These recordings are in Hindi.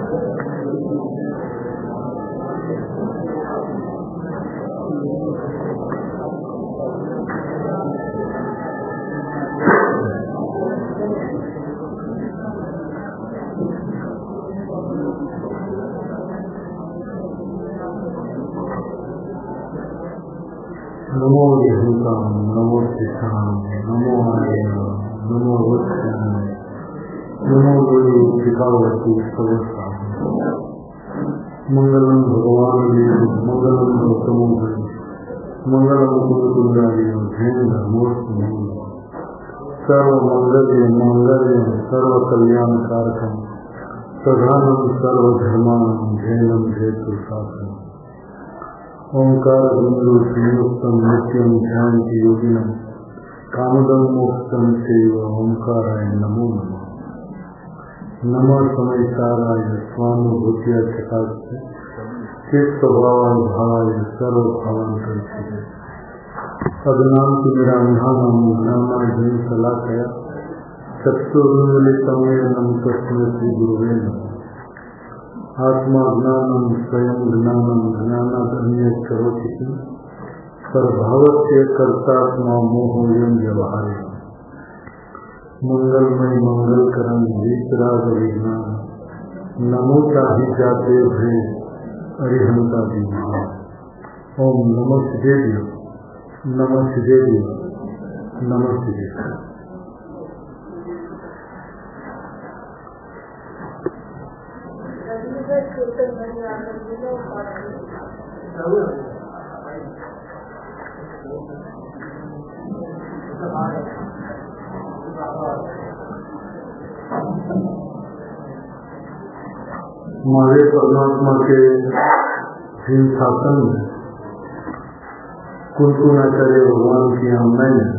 नमो यहूताम नमो सिद्धाम नमो आर्य नमो वत्सम नमो गुरु शिखावती सर्वसाम मंगलम भगवान देव मंगलम गौतमो मंगलम गुरुकुंडालय जैन धर्मोत्सव सर्व मंगल्य मंगल्य सर्व कल्याण कारकम प्रधानम सर्वधर्मान जैनम जयतु शासनम ओंकार बिंदु संयुक्तम नित्यम ध्यान योगिनम कामदम मोक्षम सेव ओंकाराय नमो नमः नमः समयसाराय स्वानुभूतिया चकास्ते चित स्वभाव भावाय सर्व भावांतरित अज्ञान की निराधानम नामा जीव सलाकया चक्षुर्मिलितम येन तस्मै श्री गुरुवे नमः आत्मा ज्ञानम स्वयं ज्ञानम ज्ञानादन्य करोति सर्वभावस्य कर्तात्मा मोहोयं व्यवहारे मंगलमय मंगलकरं वितराग विज्ञान नमोता ही जाते भय अरिहंता विज्ञान ओम नमः शिवेभ्यो नमः शिवेभ्यो नमः शिवेभ्यो। हमारे परमात्मा के सिंहासन में कुलकुनाचार्य भगवान की आमना में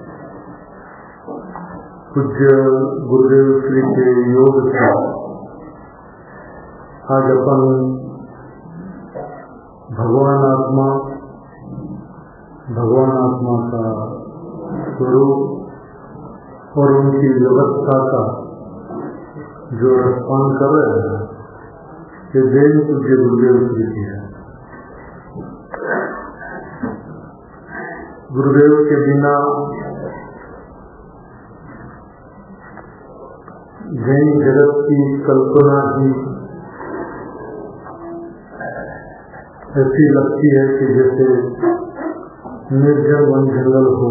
पूज्य गुरुदेव श्री के योग से आज अपन भगवान आत्मा का स्वरूप और उनकी व्यवस्था का जो रसपान कर रहे हैं ये जैन पूज्य गुरुदेव श्री की है। गुरुदेव के बिना जैन जगत की कल्पना ही ऐसी लगती है कि जैसे निर्जन वन जंगल हो,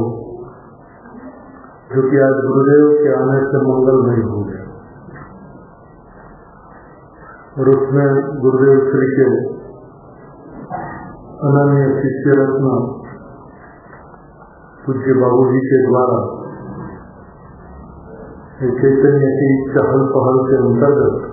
जो कि आज गुरुदेव के आने से मंगलमय हो गया और उसमें गुरुदेव श्री के अनन्य शिष्य रत्न पूज्य बाबूजी के द्वारा चैतन्य की चहल पहल के अंतर्गत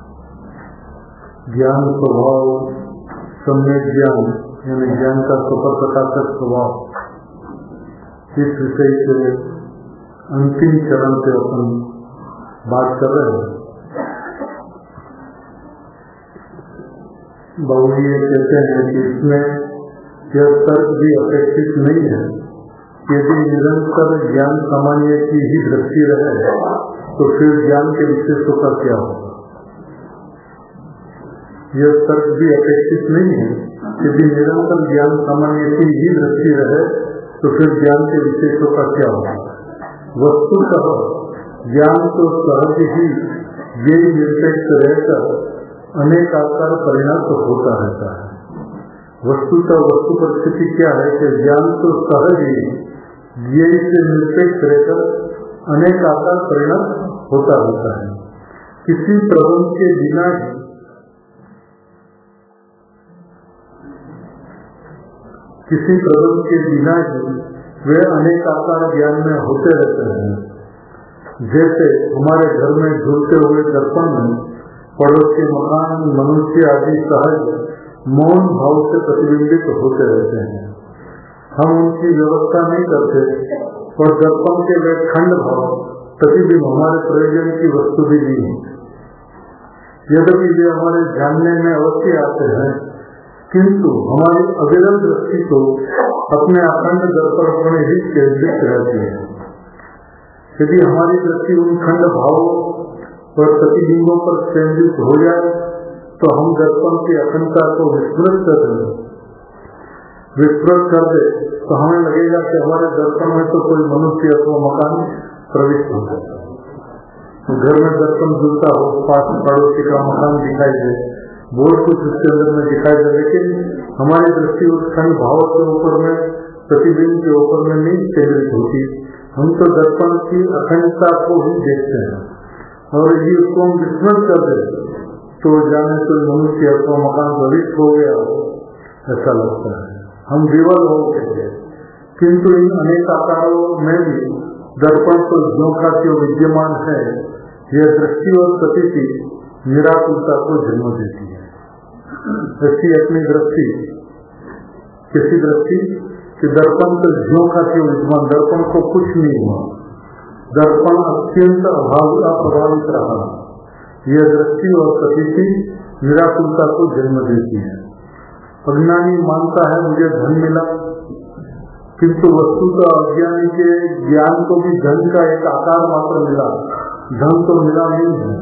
ज्ञान स्वभाव सम्यक ज्ञान यानी ज्ञान का स्वपर प्रकाशक स्वभाव इस विषय के अंतिम चरण पे अपन बात कर रहे हैं। बाबूजी ये कहते हैं कि इसमें यह तर्क भी अपेक्षित नहीं है। यदि निरंतर ज्ञान सामान्य की ही दृष्टि रहे तो फिर ज्ञान के विशेषों का क्या होगा। यह तर्क भी अपेक्षित नहीं है। यदि निरंतर ज्ञान सामान्य की ही दृष्टि रहे तो फिर ज्ञान के विशेषों का क्या होगा। वस्तुतः ज्ञान तो सहज ही यही निरपेक्ष रहकर अनेक आकार परिणत होता रहता है। वस्तुतः वस्तु परिस्थिति क्या है कि ज्ञान तो सहज ही यही से निरपेक्ष रहकर अनेक आकार परिणत होता रहता है। किसी प्रबंध के बिना ही वे अनेक आकार ज्ञान में होते रहते हैं। जैसे हमारे घर में झूलते हुए दर्पण में पड़ोस के मकान मनुष्य आदि सहज मौन भाव से प्रतिबिंबित होते रहते हैं। हम उनकी व्यवस्था नहीं करते और दर्पण के वे खंड भाव प्रतिबिंब हमारे प्रयोजन की वस्तु भी नहीं है। यद्यपि वे हमारे जानने में अवश्य आते हैं, किंतु हमारी अविरल दृष्टि तो अपने अखंड दर्पण पर ही केंद्रित रहती है। यदि हमारी दृष्टि उन खंड भावों और प्रतिबिंबों पर केंद्रित हो जाए तो हम दर्पण की अखंडता को विस्मृत कर दे तो हमें लगेगा कि हमारे दर्पण में तो कोई मनुष्य अथवा मकान प्रविष्ट हो जाता है। तो घर में दर्पण जुलता हो, पास पड़ोसी का मकान दिखाई दे, बहुत कुछ उसके अंदर में दिखाई दे, लेकिन हमारी दृष्टि उस खंड भाव के ऊपर में, प्रतिबिंब के ऊपर में नहीं केंद्रित होती। हम तो दर्पण की अखंडता को ही देखते हैं और यदि उसको हम विस्मृत कर दे तो जाने कोई मनुष्य अथवा मकान प्रविष्ट हो गया हो ऐसा लगता है, हम विवल हो गए। किंतु इन अनेक आकारों में भी दर्पण तो ज्यों का त्यों विद्यमान है। यह दृष्टि और प्रतीति निराकुलता को जन्म देती है। ऐसी अपनी दृष्टि, किसी दृष्टि कि दर्पण तो ज्यों का त्यों विद्यमान, दर्पण को कुछ नहीं हुआ, दर्पण अत्यंत अप्रभावित रहा। यह दृष्टि और प्रतीति निराकुलता को जन्म देती है। अज्ञानी मानता है मुझे धन मिला, किंतु वस्तुतः अज्ञानी के ज्ञान को भी धन का एक आकार मात्र मिला, धन तो मिला नहीं है।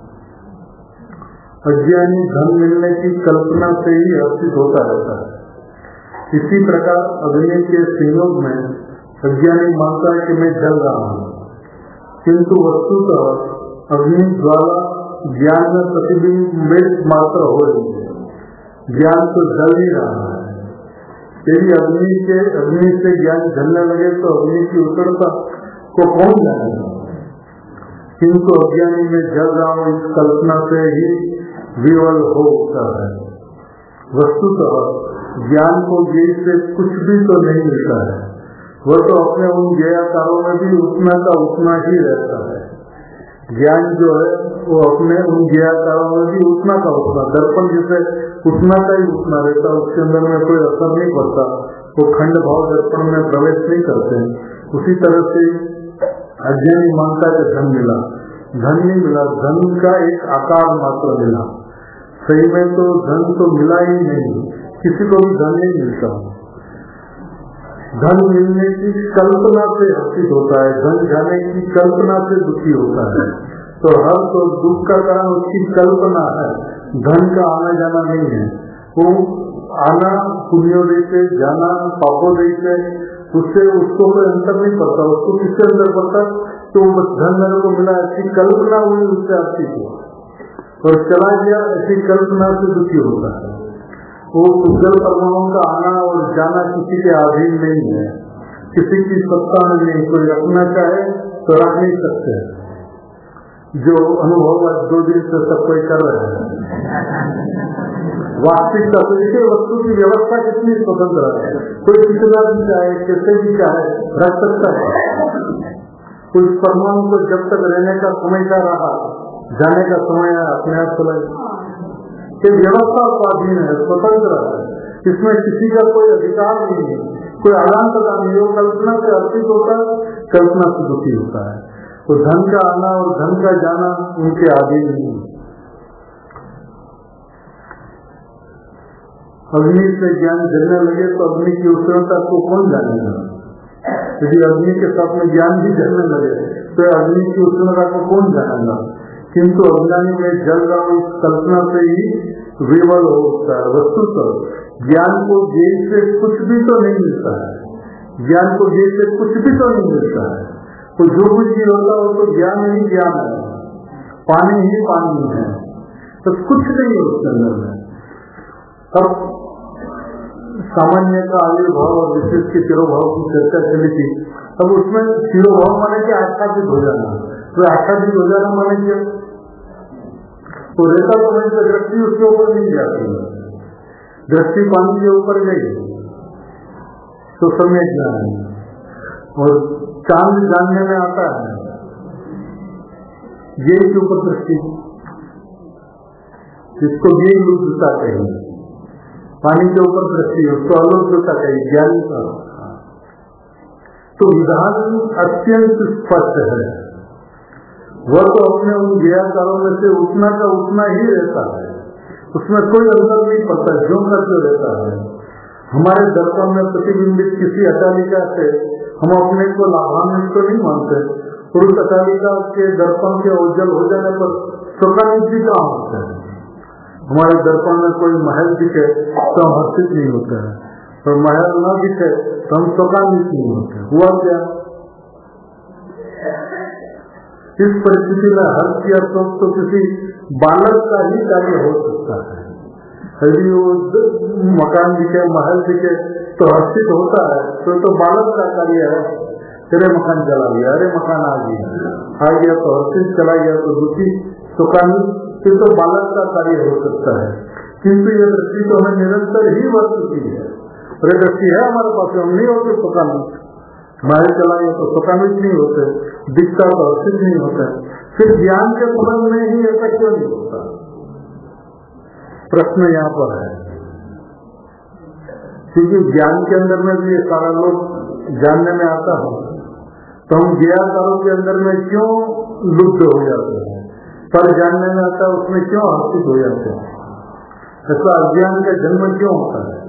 अज्ञानी धन मिलने की कल्पना से ही हर्षित होता रहता है। इसी प्रकार अग्नि के संयोग में अज्ञानी मानता है कि मैं जल रहा हूँ, किंतु वस्तुतः अग्नि ज्वाला ज्ञान में प्रतिबिंबित मात्र हो रही है, ज्ञान तो जल ही रहा है। यदि अग्नि से ज्ञान जलने लगे तो अग्नि की उष्णता को कौन जानेगा, किंतु अज्ञानी में जल रहा हूं इस कल्पना से ही विवल होता है। वस्तुतः ज्ञान को ज्ञेय से कुछ भी तो नहीं मिलता है, वह तो अपने उन ज्ञेयाकारों में भी उतना का उतना ही रहता है। ज्ञान जो है वो अपने उन ज्ञेयाकारों में भी उतना का उतना, दर्पण जैसे उतना का ही उतना रहता, उसके अंदर में कोई असर नहीं पड़ता, वो खंड भाव दर्पण में प्रवेश नहीं करते। उसी तरह से अज्ञानी मानता है धन मिला, धन नहीं मिला, धन का एक आकार मात्र मिला। सही में तो धन तो मिला ही नहीं, किसी को भी धन नहीं मिलता। धन मिलने की कल्पना से हर्षित होता है, धन जाने की कल्पना से दुखी होता है। तो हर्ष और दुख का कारण उसकी कल्पना है, धन का आना जाना नहीं है। वो आना पुण्योदय से, जाना पापोदय से, उससे उसको कोई अंतर नहीं पड़ता। उसको किससे अंदर पड़ता, तो बस धन मेरे को मिला ऐसी कल्पना हुई, उससे हर्षित हुआ और चला गया, ऐसी कल्पना से दुखी होता है। वो उज्जवल परमाणु का आना और जाना किसी के अधीन नहीं है, किसी की सत्ता में नहीं। कोई रखना चाहे तो रख नहीं सकते, जो अनुभव 2 दिन से सब कोई कर रहे हैं। वास्तविकता तो इसे वस्तु की व्यवस्था कितनी स्वतंत्र है, कोई कितना भी चाहे, कैसे भी चाहे रख सकता है। उस परमाणु को जब तक रहने का समय का रहा, जाने का समय है, अपने आप चला गया। ये व्यवस्था स्वाधीन है, स्वतंत्र है, इसमें किसी का कोई अधिकार नहीं है, कोई आदान प्रदान नहीं। वो कल्पना से अर्पित होता है, कल्पना से दुखी होता है। तो धन का आना और धन का जाना उनके अधीन नहीं है। अग्नि से ज्ञान जलने लगे तो अग्नि की उष्णता को कौन जानेगा। यदि अग्नि के साथ में ज्ञान भी जलने लगे तो अग्नि की उष्णता को कौन जानेगा। किंतु अज्ञानी में जल रहा हूं इस कल्पना से ही विवल होता है। वस्तुतः ज्ञान को ज्ञेय से कुछ भी तो नहीं मिलता है, ज्ञान को ज्ञेय से कुछ भी तो नहीं मिलता है। तो जो कुछ भी होता है वो तो ज्ञान ही ज्ञान है, पानी ही पानी है, तो कुछ नहीं है उसके अंदर में। अब सामान्य का आविर्भाव और विशेष के तिरोभाव की चर्चा चली थी। अब उसमें तिरोभाव माने कि आच्छादित हो जाना, तो आच्छादित हो जाना माने क्या, तो रेता तो नहीं, तो दृष्टि उसके ऊपर नहीं जाती है। दृष्टि पानी के ऊपर गई तो समय ज्ञान, और चांद जानने में आता है, ये के ऊपर दृष्टि, जिसको ये लुप्तता कहेंगे, पानी के ऊपर दृष्टि, उसको अलुप्तता कहेंगे, ज्ञान का। तो विधान अत्यंत स्पष्ट है, वह तो अपने उन ज्ञेयाकारों में से उतना का उतना ही रहता है, उसमें कोई अंतर नहीं पड़ता, ज्यों का त्यों रहता है। हमारे दर्पण में प्रतिबिंबित किसी अटालिका से हम अपने को लाभान्वित तो नहीं मानते, और उस अटालिका के दर्पण के उज्जवल हो जाने पर स्वकानिधि कहाँ होता है, हमारे दर्पण में कोई महल दिखे तो हम हर्षित नहीं होते हैं, और महल न दिखे तो हम शोकान्वित नहीं होते। हुआ क्या? इस परिस्थिति में हर्ष या शोक तो किसी बालक का ही कार्य हो सकता है। यदि वो मकान दिखे, महल दिखे तो हर्षित होता है, तो बालक का कार्य है। तेरे मकान चला गया, अरे मकान आ गया तो हर्षित, चला गया तो दुखी, शोकान्वित, फिर तो बालक का कार्य हो सकता है। किंतु ये दृष्टि तो हमें निरंतर ही वर्त चुकी है, और ये दृष्टि है हमारे पास, हम नहीं होते शोकान्वित। महल चला गया तो शोकान्वित नहीं होते, दिखता तो हर्षित नहीं होता। फिर ज्ञान के संबंध में ही ऐसा क्यों नहीं होता? प्रश्न यहाँ पर है, क्योंकि ज्ञान के अंदर में भी ये सारा लोग जानने में आता है, तो हम ज्ञातारों के अंदर में क्यों लुप्त हो जाते हैं, पर जानने में आता है उसमें क्यों हर्षित हो जाते हैं? ऐसा अज्ञान का जन्म क्यों होता है?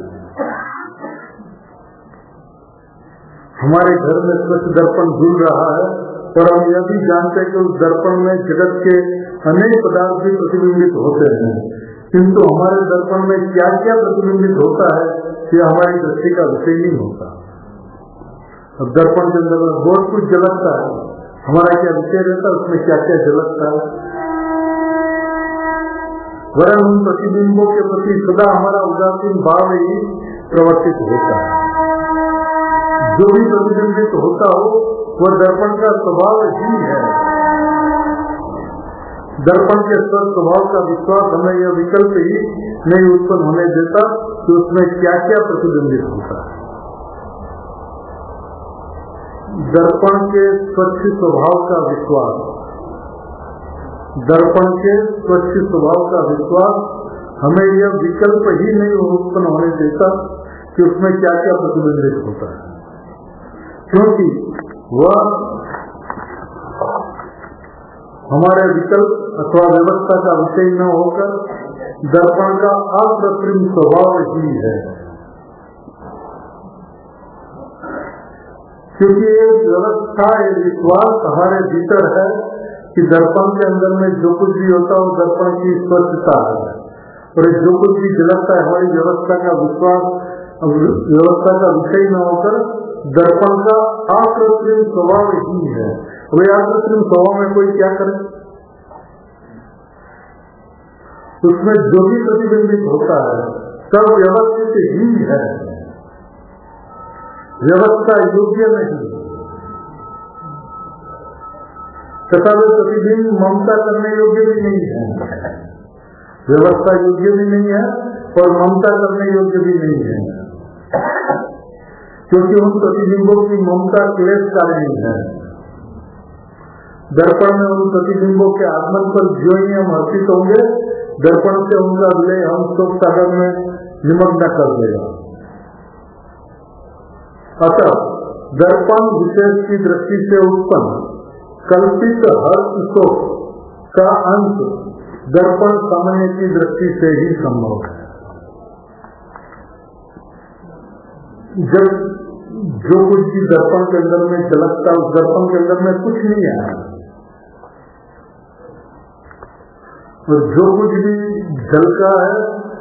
हमारे घर में स्वच्छ दर्पण झूल रहा है, और हम यह भी जानते हैं कि उस दर्पण में जगत के अनेक पदार्थ भी प्रतिबिंबित होते हैं, किंतु हमारे दर्पण में क्या क्या प्रतिबिंबित होता है यह हमारी दृष्टि का विषय नहीं होता। अब दर्पण के अंदर में बहुत कुछ झलकता है, हमारा क्या विषय रहता है उसमें क्या क्या झलकता है? वरन उन प्रतिबिंबों के प्रति सदा हमारा उदासीन भाव ही प्रवर्तित होता है। जो भी प्रतिबिंबित होता हो वह दर्पण का स्वभाव ही है। दर्पण के स्वभाव का विश्वास हमें यह विकल्प ही नहीं उत्पन्न होने देता कि उसमें क्या क्या प्रतिबिंबित होता है। दर्पण के स्वच्छ स्वभाव का विश्वास, दर्पण के स्वच्छ स्वभाव का विश्वास हमें यह विकल्प ही नहीं उत्पन्न होने देता कि उसमें क्या क्या प्रतिबिंबित होता है, क्योंकि वह हमारे विकल्प अथवा व्यवस्था का विषय न होकर दर्पण का अकृत्रिम स्वभाव ही है। क्योंकि ये व्यवस्था, ये विश्वास हमारे भीतर है कि दर्पण के अंदर में जो कुछ भी होता है वो दर्पण की स्वच्छता है, और जो कुछ भी झलकता है हमारी व्यवस्था का विश्वास, व्यवस्था का विषय न होकर दर्पण का अकृत्रिम स्वभाव ही है। वे अकृत्रिम स्वभाव में कोई क्या करे? उसमें जो भी प्रतिबिंबित होता है सब व्यवस्थित ही है, व्यवस्था योग्य नहीं, तथा वे प्रतिबिंब ममता करने योग्य भी नहीं है। व्यवस्था योग्य भी नहीं है और ममता करने योग्य भी नहीं है, क्योंकि उन प्रतिबिंबों की ममता क्लेश कारिणी है। दर्पण में उन प्रतिबिंबों के आगमन पर जो ही हम हर्षित होंगे, दर्पण से उनका विलय हम शोक सागर में निमग्न कर देगा। अतः दर्पण विशेष की दृष्टि से उत्पन्न कल्पित हर्ष शोक का अंत दर्पण सामान्य की दृष्टि से ही संभव है। जब जो कुछ भी दर्पण के अंदर में झलकता, उस दर्पण के अंदर में कुछ नहीं है, और जो कुछ भी झलका है,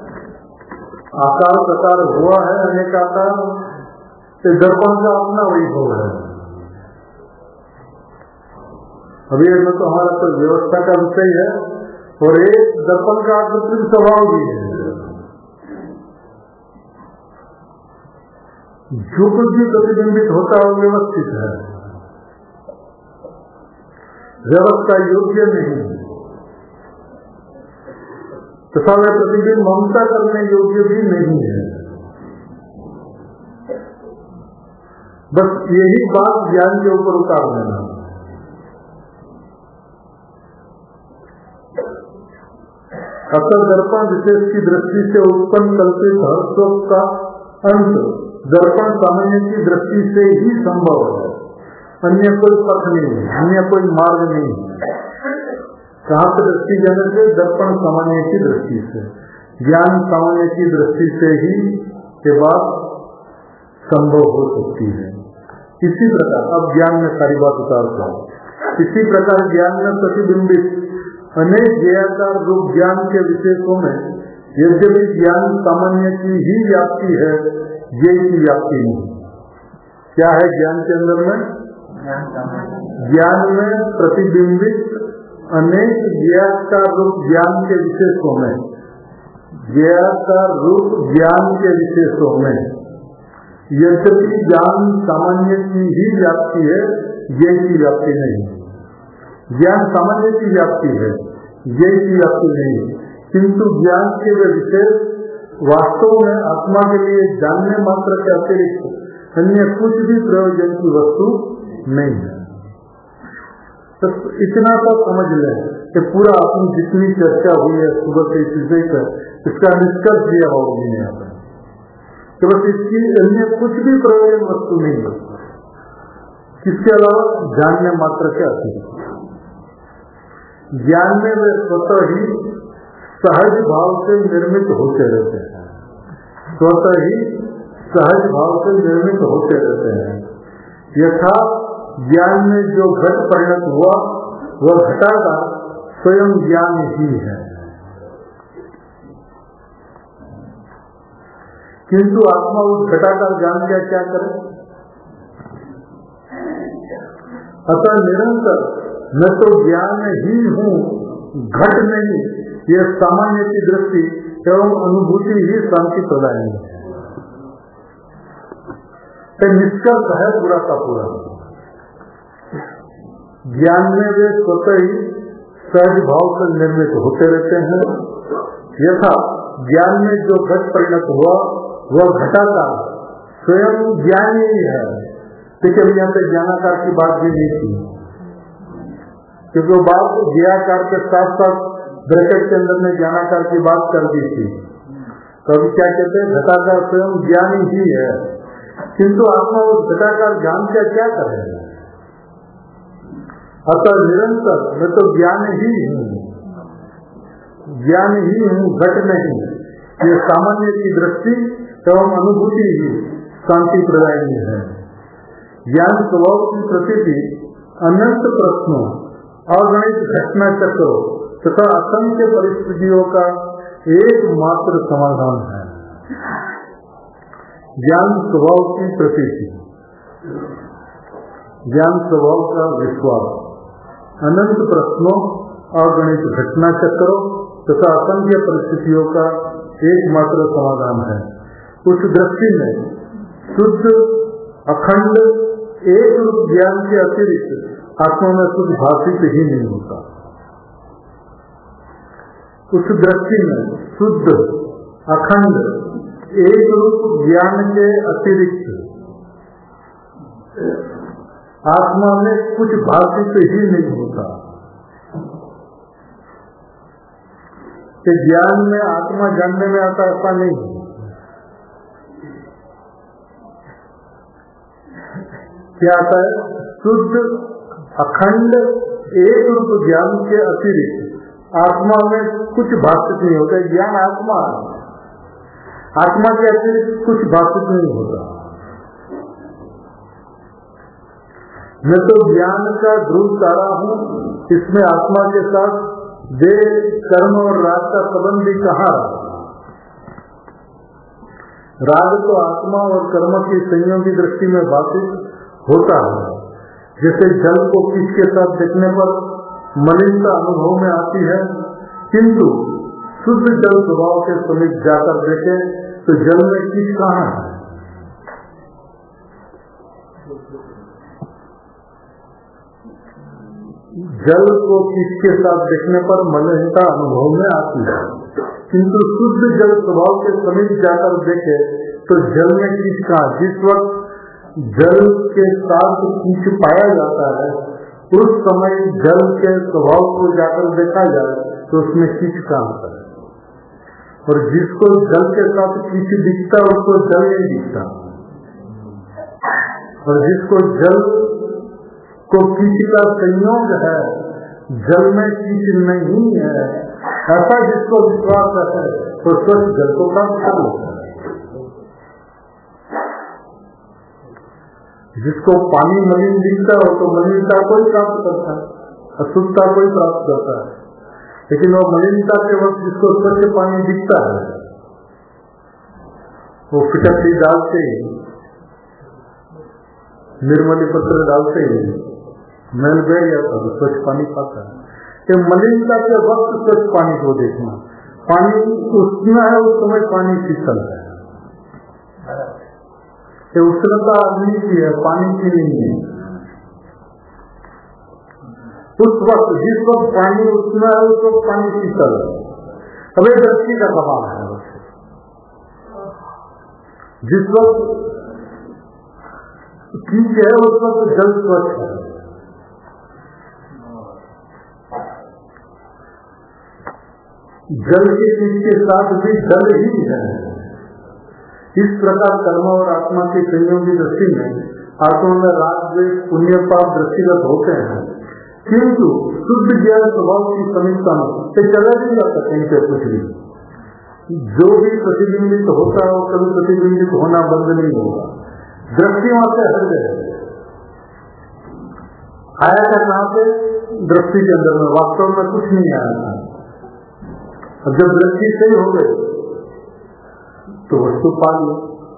आकार प्रकार हुआ है, अनेक आकार, तो दर्पण का अपना वैभव है। अभी इसमें तो हमारा तो व्यवस्था का विषय है, और एक दर्पण का कृत्रिम स्वभाव भी है। जो कुछ भी प्रतिबिंबित होता है वो व्यवस्थित है, व्यवस्था योग्य नहीं, तथा वह प्रतिबिंब ममता करने योग्य भी नहीं है। बस यही बात ज्ञान के ऊपर उतार देना। अतः दर्पण विशेष की दृष्टि से उत्पन्न कल्पित हर्षों का अंत दर्पण सामान्य की दृष्टि से ही संभव है, अन्य कोई पथ नहीं है, अन्य कोई मार्ग नहीं है। कहाँ से दृष्टि जाने से? दर्पण सामान्य की दृष्टि से, ज्ञान सामान्य की दृष्टि से ही के बाद संभव हो सकती है। इसी प्रकार अब ज्ञान में सारी बात उतारता हूँ। इसी प्रकार ज्ञान में प्रतिबिंबित अनेक ज्ञाकार रूप ज्ञान के विशेषों में यद्यपि ज्ञान सामान्य की ही व्याप्ति है, ये की व्याप्ति नहीं। क्या है ज्ञान के अंदर में? ज्ञान में प्रतिबिंबित अनेक ज्ञाकार रूप ज्ञान के विशेषों में, ज्ञाकार रूप ज्ञान के विशेषों में यद्यपि ज्ञान सामान्य की ही व्याप्ति है, ये की व्याप्ति नहीं। ज्ञान सामान्य की व्याप्ति है, ये की व्याप्ति नहीं, किंतु ज्ञान के वे विशेष वास्तव में आत्मा के लिए जानने मात्र के अतिरिक्त अन्य कुछ भी प्रयोजन की वस्तु नहीं है। तो इतना तो समझ लें कि पूरा अपनी जितनी चर्चा हुई है सुबह से इस विषय पर, इसका निष्कर्ष दिया होगा यहाँ पर कि बस इसकी अन्य कुछ भी प्रयोजन वस्तु नहीं है, किसके अलावा जानने मात्र के अतिरिक्त। ज्ञान में वे स्वतः ही सहज भाव से निर्मित होते रहते हैं, स्वतः ही सहज भाव से निर्मित होते रहते हैं। यथा ज्ञान में जो घट परिणत हुआ वह घटा का स्वयं ज्ञान ही है, किंतु आत्मा उस घटाकार ज्ञान का क्या करे? अतः निरंतर मैं तो ज्ञान ही हूँ, घट नहीं, यह सामान्य की दृष्टि एवं अनुभूति ही शांति प्रदान है। निष्कर्ष है पूरा का पूरा, ज्ञान में वे स्वतः ही सहज भाव से निर्मित होते रहते हैं। यथा ज्ञान में जो घट परिणत हुआ वह घटाकार स्वयं ज्ञान ही है। लेकिन यहाँ पे ज्ञानाकार की बात भी नहीं थी, क्योंकि वो बात ज्ञाकार के साथ साथ ब्रैकेट के अंदर में ज्ञानाकार की बात कर दी थी। तो अभी क्या कहते हैं? घटाकार स्वयं ज्ञान ही है, किंतु आत्मा उस घटाकार ज्ञान का क्या करेगा? अतः निरंतर मैं तो ज्ञान ही हूँ, ज्ञान ही हूँ, घट नहीं। ये सामान्य की दृष्टि एवं अनुभूति ही शांति प्रदायनी है। ज्ञान स्वभाव की प्रतीति अनंत प्रश्नों, अगणित घटना चक्रों तथा असंख्य परिस्थितियों का एकमात्र समाधान है। ज्ञान स्वभाव की प्रतीति, ज्ञान स्वभाव का विश्वास, अनंत प्रश्नों, अगणित घटना चक्रों तथा असंख्य परिस्थितियों का एकमात्र समाधान है। उस दृष्टि में शुद्ध अखंड एक रूप ज्ञान के अतिरिक्त आत्मा में कुछ भाषित ही नहीं होता। उस दृष्टि में शुद्ध अखंड एक रूप ज्ञान के अतिरिक्त आत्मा में कुछ भाषित ही नहीं होता। कि ज्ञान में आत्मा जानने में आता, ऐसा नहीं। क्या आता है? शुद्ध अखंड एक रूप ज्ञान के अतिरिक्त आत्मा में कुछ भाषित नहीं होता। ज्ञान आत्मा, आत्मा के अतिरिक्त कुछ भाषित नहीं होता। मैं तो ज्ञान का ध्रुव तारा हूँ, इसमें आत्मा के साथ देह कर्म और राग का संबंध भी कहाँ? राग तो आत्मा और कर्म की संयोग की दृष्टि में भाषित होता है। जैसे जल को किस के साथ देखने पर मलिनता अनुभव में आती है, किंतु शुद्ध जल स्वभाव के समीप जाकर देखें तो जल में किस कहाँ है? जल को किसके साथ देखने पर मलिनता अनुभव में आती है, किंतु शुद्ध जल स्वभाव के समीप जाकर देखे तो जल में किस का? जिस वक्त जल के साथ कीच पाया जाता है उस समय जल के स्वभाव को जाकर देखा जाए तो उसमें कीच का अंतर है, और जिसको जल के साथ कीच दिखता है उसको जल नहीं दिखता, और जिसको जल को कीच का संयोग है, जल में कीच नहीं है, ऐसा जिसको विश्वास है तो स्वच्छ जल को प्राप्त कर लेता है। जिसको पानी मलिन दिखता है तो मलिनता कोई प्राप्त करता है, अशुद्धता कोई प्राप्त करता है, लेकिन वो मलिनता के वक्त जिसको स्वच्छ पानी दिखता है वो फिटकड़ी डालते ही, निर्मली पत्र डालते ही मैल बैठ जाता है, स्वच्छ पानी पाता है। ये मलिनता के वक्त स्वच्छ पानी को देखना, पानी उष्ण है उस समय पानी शीतल है। ये उष्णता अग्नि की है, पानी की नहीं है। उस वक्त जिस वक्त पानी उष्ण है उस वक्त पानी शीतल है। अब ये दृष्टि का सवाल है। जिस वक्त ठीक है उस वक्त जल स्वच्छ है। जल के चीज के साथ भी जल ही है। इस प्रकार कर्म और आत्मा के संयोग की दृष्टि में आत्मा में राग द्वेष पुण्य पाप दृष्टिगत होते हैं, किंतु शुद्ध ज्ञान स्वभाव की समीक्षा में चला नहीं जाता कहीं पे कुछ भी। जो भी प्रतिबिंबित होता है वो कभी प्रतिबिंबित होना बंद नहीं होगा। दृष्टि वहां से हट जाएगी। आया था कहां पे? दृष्टि के अंदर में, वास्तव में कुछ नहीं आया था। अब जब दृष्टि सही हो गई तो वस्तु पा लो।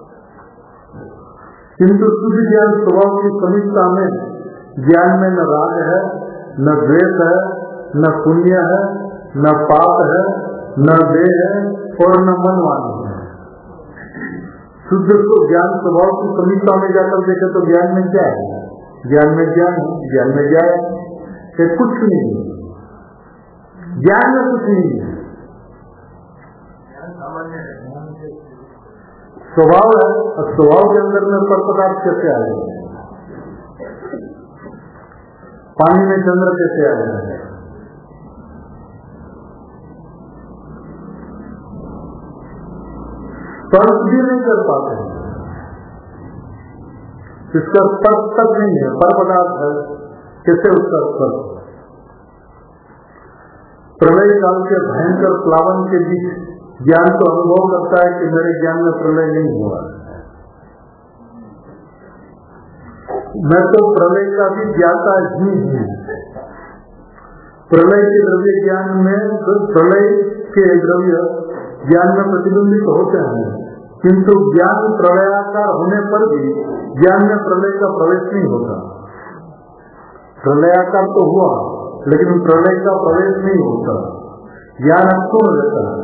किंतु शुद्ध ज्ञान स्वभाव की समीक्षा में ज्ञान में न राग है, न द्वेष है, न पुण्य है, न पाप है, न देह है और न मनवानी है। शुद्ध को ज्ञान स्वभाव की समीक्षा में जाकर देखे तो ज्ञान में क्या है? ज्ञान में ज्ञान है, ज्ञान में क्या है? कुछ नहीं है। ज्ञान में कुछ नहीं है, स्वभाव है। और स्वभाव के अंदर में पर पदार्थ कैसे आ जाए? पानी में चंद्र कैसे आ जाए? स्पर्श भी नहीं कर पाते, इसका स्पर्श तक नहीं है, पर पदार्थ है, कैसे उसका स्पर्श? प्रलय काल के भयंकर प्लावन के बीच ज्ञान तो अनुभव करता है कि मेरे ज्ञान में प्रलय नहीं हुआ। मैं तो प्रलय का भी ज्ञाता ही हूँ। प्रलय के द्रव्य ज्ञान में, प्रलय के द्रव्य ज्ञान में प्रतिबिंबित होते हैं, किंतु ज्ञान प्रलयाकार होने पर भी ज्ञान में प्रलय का प्रवेश नहीं होता। प्रलयाकार तो हुआ लेकिन प्रलय का प्रवेश नहीं होता। ज्ञान अपूर्ण रहता है।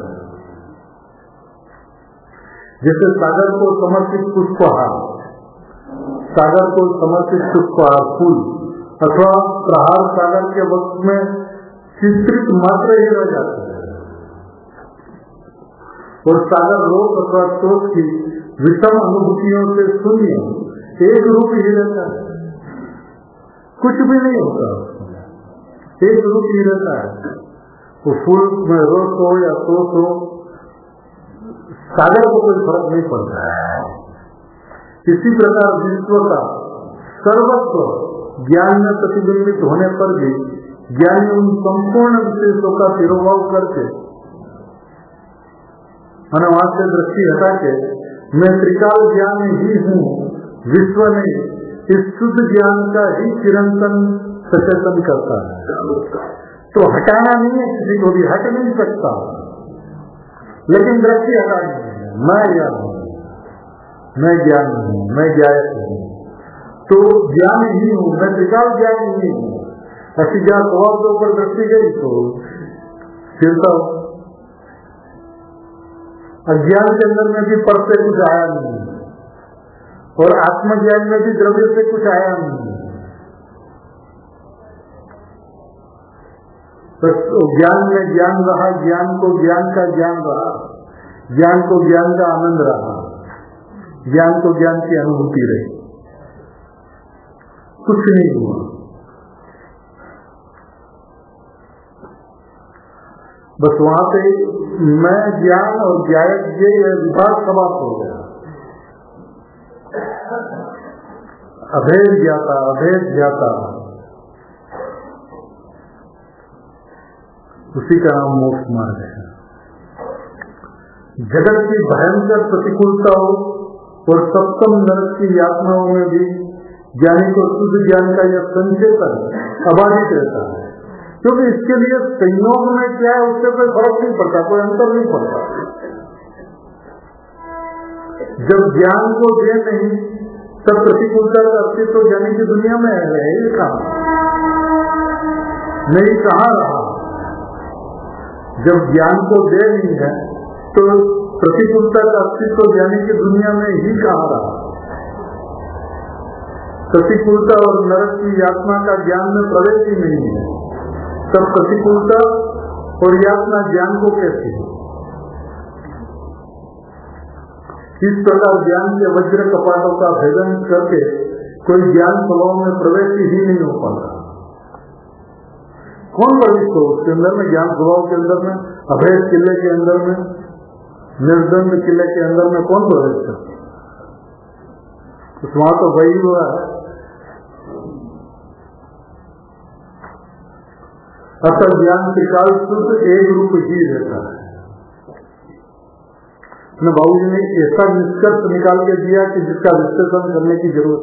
जैसे सागर को समर्पित पुष्पहार, सागर को समर्पित पुष्पहार फूल अथवा प्रहार सागर के वक्त में चित्रित मात्र ही रह जाता है और सागर रोग अथवा शोक की विषम अनुभूतियों से शून्य एक रूप ही रहता है। कुछ भी नहीं होता, एक रूप ही रहता है। वो फूल में रोग हो या शोक हो, सागर को कोई फर्क नहीं पड़ता है। इसी प्रकार विश्व का सर्वस्व ज्ञान में प्रतिबिंबित होने पर भी ज्ञानी उन संपूर्ण विशेषों का तिरोभाव करके वहां से दृष्टि हटा के मैं त्रिकाल ज्ञान ही हूँ, विश्व नहीं, इस शुद्ध ज्ञान का ही चिरंतन सचेतन करता है। तो हटाना नहीं है, किसी को भी हट नहीं सकता, लेकिन दृष्टि हटानी है। मैं ज्ञान हूँ, मैं ज्ञान हूँ, मैं ज्ञायक हूँ, तो ज्ञान ही हूँ, मैं त्रिकाल ज्ञान ही हूँ। ऐसी ज्ञान स्वभाव के ऊपर दृष्टि गई तो चिंता हो। अज्ञान के अंदर में भी पर से कुछ आया नहीं और आत्मज्ञान में भी द्रव्य से कुछ आया नहीं। तो ज्ञान में ज्ञान रहा, ज्ञान को ज्ञान का ज्ञान रहा, ज्ञान को ज्ञान का आनंद रहा, ज्ञान को ज्ञान की अनुभूति रही, कुछ नहीं हुआ। बस वहां पे मैं ज्ञान और ज्ञायक ये विभाग समाप्त हो गया। अभेद ज्ञाता, अभेद ज्ञाता, उसी का नाम मोक्ष मार्ग है। जगत की भयंकर प्रतिकूलताओं और सप्तम नरक की यातनाओं में भी ज्ञानी को शुद्ध ज्ञान का यह संचेतन अबाधित रहता है। क्योंकि इसके लिए संयोग में क्या है उससे कोई फर्क नहीं पड़ता, कोई अंतर नहीं पड़ता। जब ज्ञान को दे नहीं तब प्रतिकूलता का अस्तित्व ज्ञानी की दुनिया में है ही कहाँ, नहीं कहाँ रहा। जब ज्ञान को दे नहीं है तो प्रतिकूलता का अस्तित्व ज्ञानी की दुनिया में ही कहाँ रहा। प्रतिकूलता और नरक की यातना का ज्ञान में प्रवेश ही नहीं है, तब प्रतिकूलता और यातना ज्ञान को कैसी है। इस प्रकार ज्ञान के वज्र कपाटों का भेदन करके कोई ज्ञान स्वभाव में प्रवेश ही नहीं हो पाता। कौन प्रवेश हो उसके अंदर में, ज्ञान स्वभाव के अंदर में, अभेद किले के अंदर में, निर्दंड किले के अंदर में कौन प्रवेश करता? वहां तो वही हुआ है। अतः ज्ञान त्रिकाल शुद्ध एक रूप ही रहता है। बाबू जी ने ऐसा निष्कर्ष निकाल के दिया कि जिसका विश्लेषण करने की जरूरत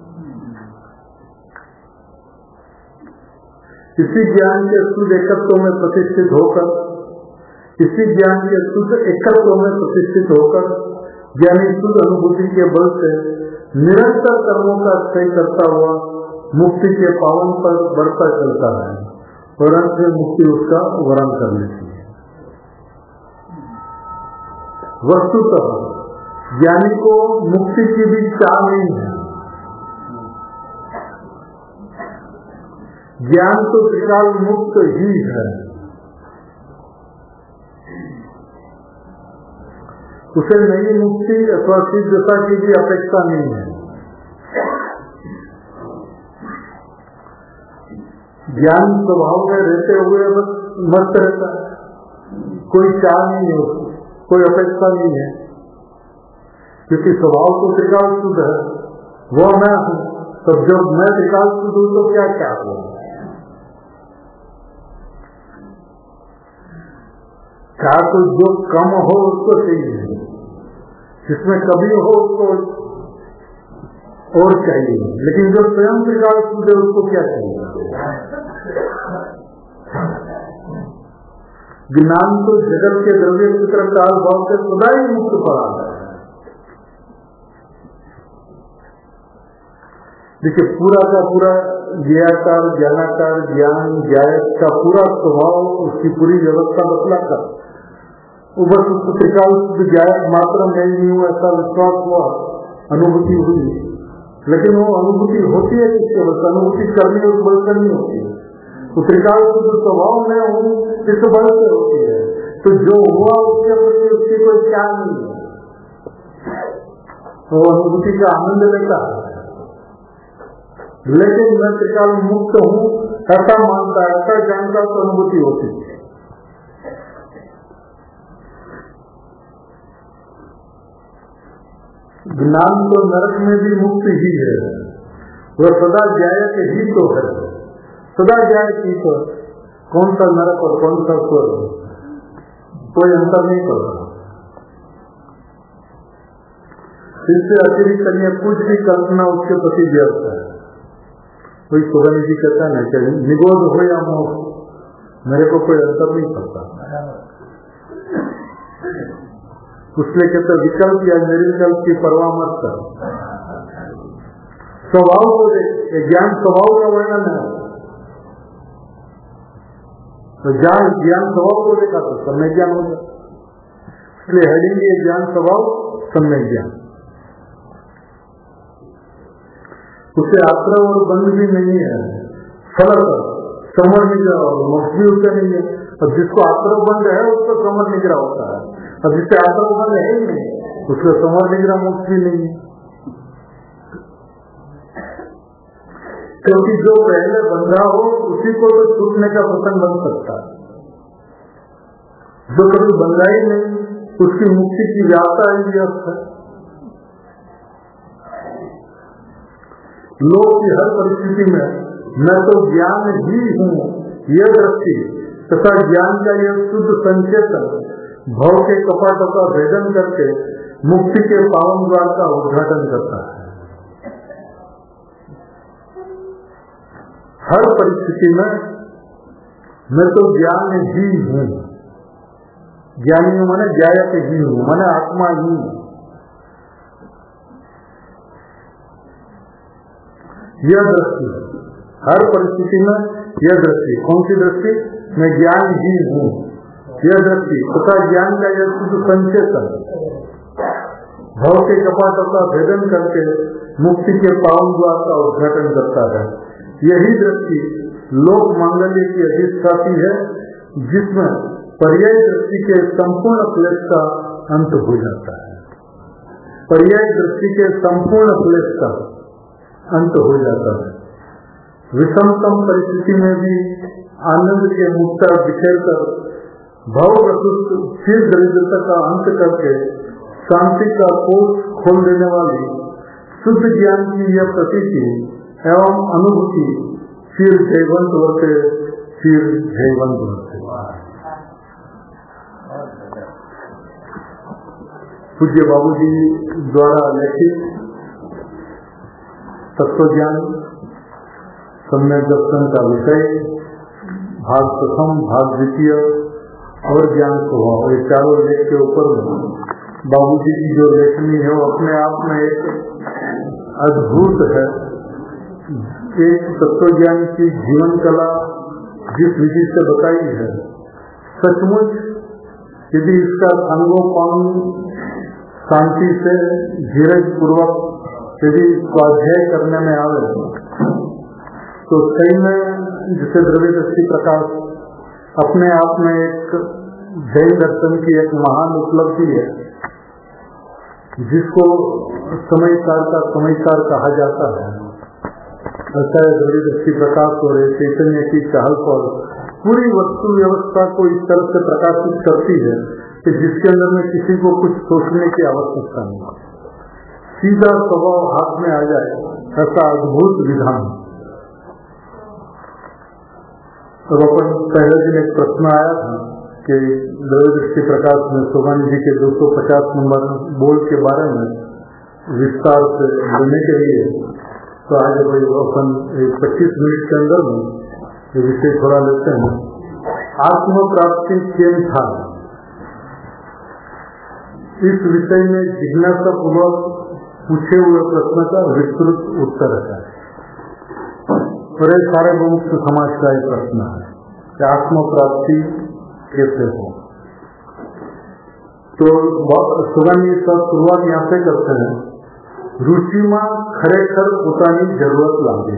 नहीं। इसी ज्ञान के शुद्ध एकत्व में प्रतिष्ठित होकर, इसी ज्ञान के शुद्ध एकत्व में प्रतिष्ठित होकर ज्ञानी शुद्ध अनुभूति के बल से निरंतर कर्मों का क्षय करता हुआ मुक्ति के पावन पर बढ़ता चलता है और अंत में मुक्ति उसका वरण कर लेती है। वस्तुतः ज्ञानी को मुक्ति की भी चाह नहीं है। ज्ञान तो त्रिकाल मुक्त ही है। उसे नई मुक्ति अथवा सिद्धता की भी अपेक्षा नहीं है। ज्ञान स्वभाव में रहते हुए बस मस्त रहता है, कोई चाह नहीं है उसको, कोई अपेक्षा नहीं है, क्योंकि स्वभाव तो त्रिकाल शुद्ध है, वो मैं हूं। तो जब मैं त्रिकाल शुद्ध हूं तो क्या क्या हूं? क्या तो जो कम हो उसको चाहिए, जिसमें कभी हो उसको और चाहिए, लेकिन जो स्वयं त्रिकाल शुद्ध है उसको क्या चाहिए? ज्ञान तो जगत के द्रव्य चित्र काल भाव से सदा ही मुक्त पड़ा है। देखिए पूरा का पूरा ज्ञाकार, ज्ञानाकार, ज्ञान ज्ञायक का पूरा स्वभाव, उसकी पूरी व्यवस्था बतलाकर वो बस उसको त्रिकाल शुद्ध ज्ञायक मात्र में नहीं हुआ ऐसा विश्वास हुआ, अनुभूति हुई। लेकिन वो अनुभूति होती है किसके बस, अनुभूति करनी उस बल से नहीं होती है। तो त्रिकाल शुद्ध स्वभाव में हूँ इस बल से होती है। तो जो हुआ उसके प्रति उसकी कोई क्या नहीं है, तो अनुभूति का आनंद लेता है। लेकिन मैं त्रिकाल मुक्त हूँ ऐसा मानता है, ऐसा जानता तो अनुभूति होती है। ज्ञान तो नरक में भी मुक्त ही है, वह सदा ज्ञायक ही तो है, सदा ज्ञायक ही तो। कौन सा नरक और कौन सा स्वर्ग, कोई अंतर नहीं करता। इससे अतिरिक्त अन्य कुछ भी कल्पना उसके प्रति व्यर्थ है। कोई सुगंध जी कहता है कि निगोद हो या मोह, मेरे को कोई अंतर नहीं पड़ता। उसने कहते विकल्प या निर्विकल्प की परवाह मत कर, स्वभाव को देख। ज्ञान स्वभाव का वर्णन है, तो ज्ञान स्वभाव को देखा तो सम्यक ज्ञान हो जाए। इसलिए हेडिंग ये ज्ञान स्वभाव सम्यक ज्ञान। उसे आश्रय और बंध भी नहीं है, फलक समर निग्रह और मोक्ष भी उससे नहीं है। और जिसको आश्रय बंध है उसको समर निग्रह होता है, और जिससे आश्रय बंध है ही नहीं उसको समर निग्रह मोक्ष भी नहीं है। क्योंकि जो पहले बंधा हो उसी को तो छूटने का प्रसंग बन सकता है, जो कभी बंधा ही नहीं उसकी मुक्ति की व्याख्या ही व्यर्थ है। लोग की हर परिस्थिति में मैं तो ज्ञान ही हूँ यह दृष्टि तथा ज्ञान का यह शुद्ध संचेतन भव के कपाटों का भेदन करके मुक्ति के पावन द्वार का उद्घाटन करता है। हर परिस्थिति में मैं तो ज्ञान ही हूँ। ज्ञानी हूँ माने ज्ञायक ही हूँ, माने आत्मा ही हूँ। यह दृष्टि हर परिस्थिति में, यह दृष्टि कौन सी दृष्टि? मैं ज्ञान ही हूँ, यह दृष्टि तथा ज्ञान का यह शुद्ध संचेतन भाव के कपाटों का भेदन करके मुक्ति के पावन द्वार का उद्घाटन करता है। यही दृष्टि लोक मांगल्य की अधिष्ठाती है, जिसमें पर्याय दृष्टि के संपूर्ण क्लेश का अंत हो जाता है। पर्याय दृष्टि के संपूर्ण क्लेश का अंत हो जाता है। विषमतम परिस्थिति में भी आनंद के मुक्ता बिखेर कर भाव प्रसुत फिर दरिद्रता का अंत करके शांति का कोष खोल देने वाली शुद्ध ज्ञान की यह प्रतीति एवं अनुभूति फिर जयवंत वर्ते, फिर जयवंत वर्ते। पूज्य बाबूजी द्वारा लिखित तत्व ज्ञान सम्यक दर्शन का विषय भाग प्रथम, भाग द्वितीय और ज्ञान स्वभाव, ये चारों लेख के ऊपर बाबूजी की जो लेखनी है वो अपने आप में एक अद्भुत है। एक तत्वज्ञान की जीवन कला जिस विधि से बताई है, सचमुच यदि इसका संगोपन शांति से धीरज पूर्वक यदि स्वाध्याय करने में आवे तो सही में जिसे द्रव्य दृष्टि प्रकाश अपने आप में एक जैन दर्शन की एक महान उपलब्धि है, जिसको समयसार कहा जाता है। ऐसा द्रव्य दृष्टि प्रकाश और चैतन्य की चहल पर पूरी वस्तु व्यवस्था को इस तरह से प्रकाशित करती है कि जिसके अंदर में किसी को कुछ सोचने की आवश्यकता नहीं, सीधा स्वभाव हाथ में आ जाए, ऐसा अद्भुत विधान। तो अपन पहले दिन एक प्रश्न आया था कि द्रव्य दृष्टि प्रकाश में सोगानी जी के 250 नंबर बोल के बारे में विस्तार से बोलने के लिए, तो आज भाई अपन 25 मिनट के अंदर में ये विषय थोड़ा लेते हैं। आत्म प्राप्ति केम था, इस विषय में जिज्ञासा पूर्वक पूछे हुए प्रश्न का विस्तृत उत्तर है। और ये सारे मुक्त समाज का एक प्रश्न है कि आत्म प्राप्ति कैसे हो। तो सुगंधी सब शुरुआत यहाँ से करते हैं, रुचि में खरेखर પોતાની જરૂરત લાગે।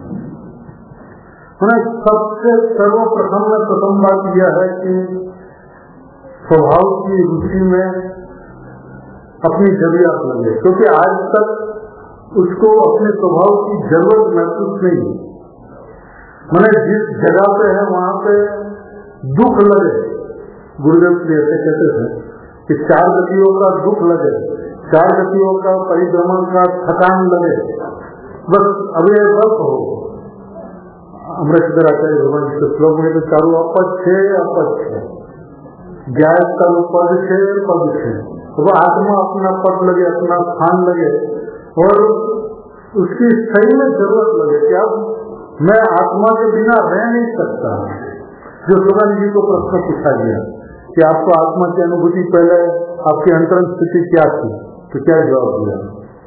सबसे सर्वप्रथम में प्रथम बात यह है कि स्वभाव की रुचि में अपनी जरूरत लगे, क्योंकि आज तक उसको अपने स्वभाव की जरूरत महसूस नहीं। मैंने जिस जगह पे है वहां पे दुख लगे, गुरुदेव श्री ऐसे कहते थे कि 4 गतियों का दुख लगे, 4 गतियों का परिभ्रमण का थकान लगे, बस अब ये बस हो। अमृतसराचार्य भगवान के श्लोक में तो चारों अपच है, ज्ञान का पद है, तो आत्मा अपना पद लगे, अपना स्थान लगे और उसकी सही में जरूरत लगे कि अब मैं आत्मा के बिना रह नहीं सकता। जो सुगंध जी को प्रश्न पूछा गया कि आपको आत्मा की अनुभूति पहले आपकी अंतरंग स्थिति क्या थी, तो क्या जवाब दिया?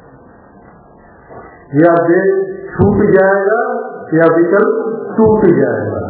या देह छूट जाएगा या विकल्प टूट जाएगा।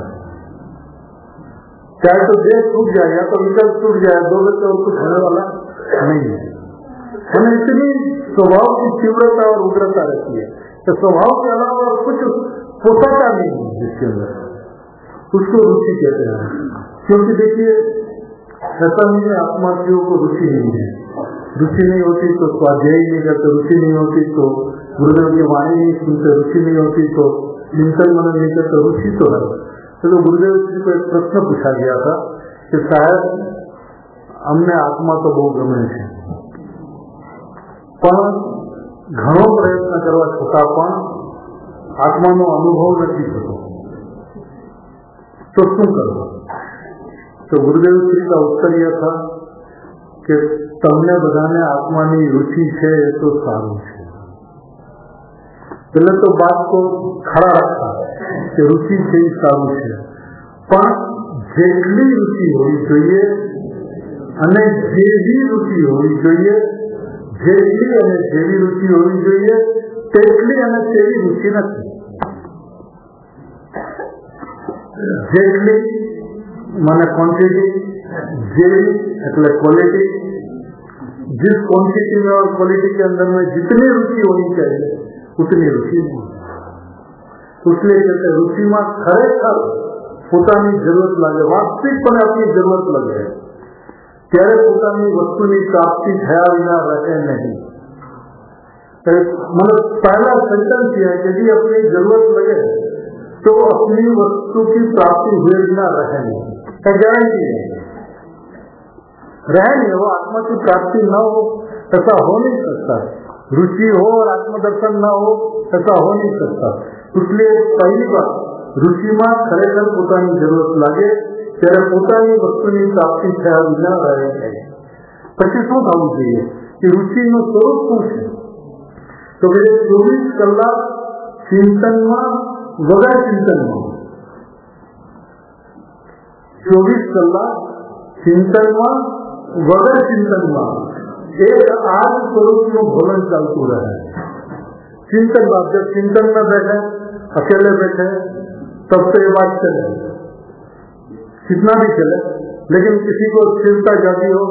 चाहे तो देह छूट जाएगा तो विकल्प टूट जाएगा, दो में और कुछ होने वाला नहीं है। हमें इतनी स्वभाव की तीव्रता और उग्रता रहती है तो स्वभाव के अलावा कुछ पोषाता नहीं है जिसके अंदर, उसको रुचि कहते हैं। क्योंकि देखिए ऐसा नहीं है आत्मार्थियों को रुचि नहीं है, रुचि नहीं होती तो स्वाध्याय नहीं करते, रुचि नहीं होती तो गुरुदेव की वाणी नहीं सुनते, रुचि नहीं होती तो चिंतन मनन नहीं करते, रुचि तो है। तो गुरुदेव जी को एक प्रश्न पूछा गया था कि शायद हमने आत्मा तो बहुत गमे છે પણ ઘણો પ્રયત્ન કરવા છતાં પણ આત્માનો અનુભવ નથી થતો, तो શું કરવું? तो गुरुदेव श्री का उत्तर यह था कि તમને બધાને આત્માની रुचि છે એ તો સારું છે। पहले तो बात को खड़ा रखा कि रुचि છે એ સારું છે, પણ જેટલી રુચિ હોવી જોઈએ અને જેવી રુચિ હોવી જોઈએ, જેટલી અને જેવી રુચિ હોવી જોઈએ તેટલી અને તેવી રુચિ નથી. જેટલી મને क्वांटिटी, जेवी એટલે क्वालिटी. जिस क्वांटिटी में और क्वालिटी के अंदर में जितनी रुचि होनी चाहिए उतनी रुचि नहीं. इसलिए कहते रुचि में खरेखर પોતાની જરૂરત લાગે, વાસ્તવિકપણે આપણી જરૂરત લાગે ત્યારે પોતાની વસ્તુની પ્રાપ્તિ થયા વિના રહે નહીં. मतलब पहला सेंटेंस यह है कि यदि अपनी जरूरत लगे तो अपनी वस्तु की प्राप्ति हुए बिना रहे नहीं. गारंटी है रहे नहीं. वो आत्मा की प्राप्ति न हो ऐसा हो नहीं सकता. रुचि हो और आत्मदर्शन न हो ऐसा हो नहीं सकता. इसलिए पहली बात रुचि में खरेखर પોતાની જરૂરત લાગે ત્યારે પોતાની વસ્તુની પ્રાપ્તિ થયા વિના રહે છે. પછી શું થવું જોઈએ કે રુચિનું સ્વરૂપ શું છે? તો કે 24 કલાક ચિંતનમાં વગર ચિંતનમાં, 24 કલાક ચિંતનમાં વગર ચિંતનમાં એક આ જ સ્વરૂપનું ભવન ચાલતું રહે. चिंतन बात जब चिंतन में बैठे, अकेले बैठे, तब तो ये बात चले, कितना भी चले. लेकिन किसी को स्थिरता जाती हो,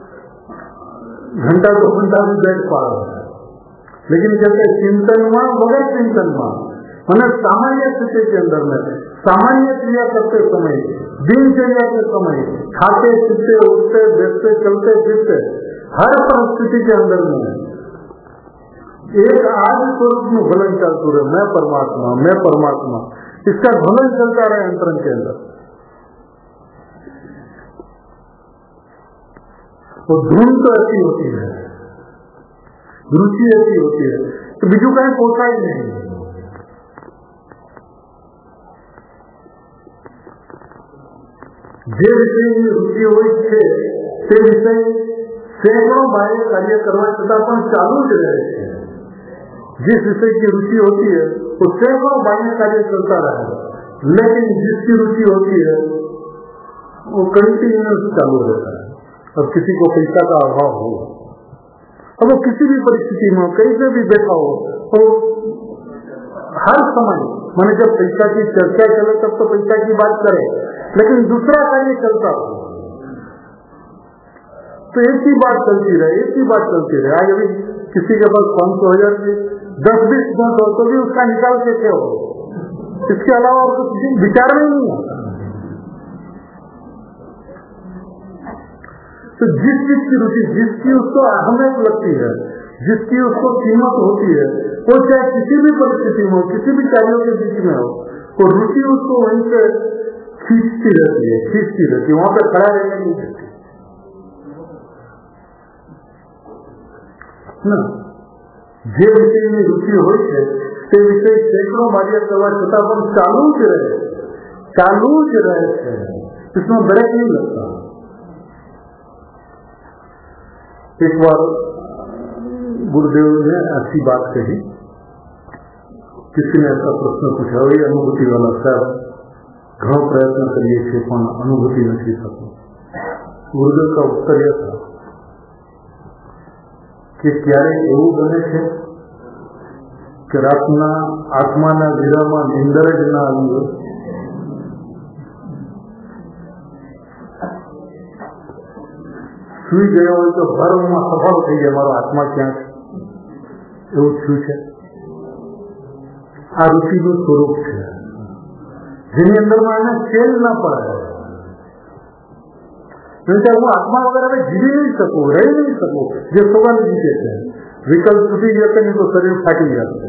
घंटा 2 घंटा भी बैठ पा रहा है. लेकिन कहते चिंतन में वगैरह चिंतन में मैंने सामान्य स्थिति के अंदर में सामान्य क्रिया करते समय, दिनचर्या के समय, खाते पीते उठते बैठते चलते फिरते हर परिस्थिति के अंदर में एक आज स्वरूप में भलन चलते रहे, मैं परमात्मा, मैं परमात्मा, इसका भलन चलता रहे अंतरंग के अंदर. तो धुन तो ऐसी होती है, रुचि ऐसी होती है तो बीजू कहीं पोसा ही नहीं. જે વિષયની રુચિ હોય છે તે વિષય सैकड़ों बाह्य कार्य करवा छता पण चालू ज रहे छे. जिस विषय की रुचि होती है वो सैकड़ों बाह्य कार्य चलता रहे, लेकिन जिसकी रुचि होती है वो कंटिन्यूस चालू रहता है. और किसी को पैसा का अभाव हो, अब वो किसी भी परिस्थिति में कहीं से भी बैठा हो तो हर समय मैंने जब पैसा की चर्चा चले तब तो पैसा की बात करे, लेकिन दूसरा कार्य चलता हो तो एक ही बात चलती रहे, एक ही बात चलती रहे. आज अभी किसी के पास 500,000 की 10-20 बात हो तो भी उसका निकाल के क्या हो, इसके अलावा और कुछ विचार में नहीं आता. तो जिस चीज की रुचि, जिसकी उसको अहमियत लगती है, जिसकी उसको कीमत होती है, वो चाहे किसी भी परिस्थिति में हो, किसी भी कार्यों के बीच में हो, तो रुचि उसको वहीं से खींचती रहती है, वहां पर खड़ा रहने नहीं देती ना. જે વિષયની રુચि હોય છે તે વિષય સેંકડો બાર્ય કરવા છતાં પણ ચાલુ જ રહે છે. इसमें ब्रेक नहीं लगता. एक बार गुरुदेव ने ऐसी बात कही, किसी ने ऐसा प्रश्न पूछा, वही अनुभूति वाला सर घणो प्रयत्न करिए छे पण अनुभूति नहीं थती. गुरुदेव का उत्तर यह था कि क्यारे एवं बने छे कि रातना आत्माना वीरामां निंदर ज ना आवी होय. सुई गयो हो तो भરમાં સફળ થઈ જાય, મારો આત્મા ક્યાં છે એવું થયું છે. આ રુચિનું સ્વરૂપ છે જેની અંદરમાં એને ચેન ના પડે. હું આત્મા વગર હવે જીવી નહીં શકું, રહી નહીં શકું, જે સવાલ જીતે છે. વિકલ્પ તૂટી જશે નહીં તો શરીર ફાટી જશે.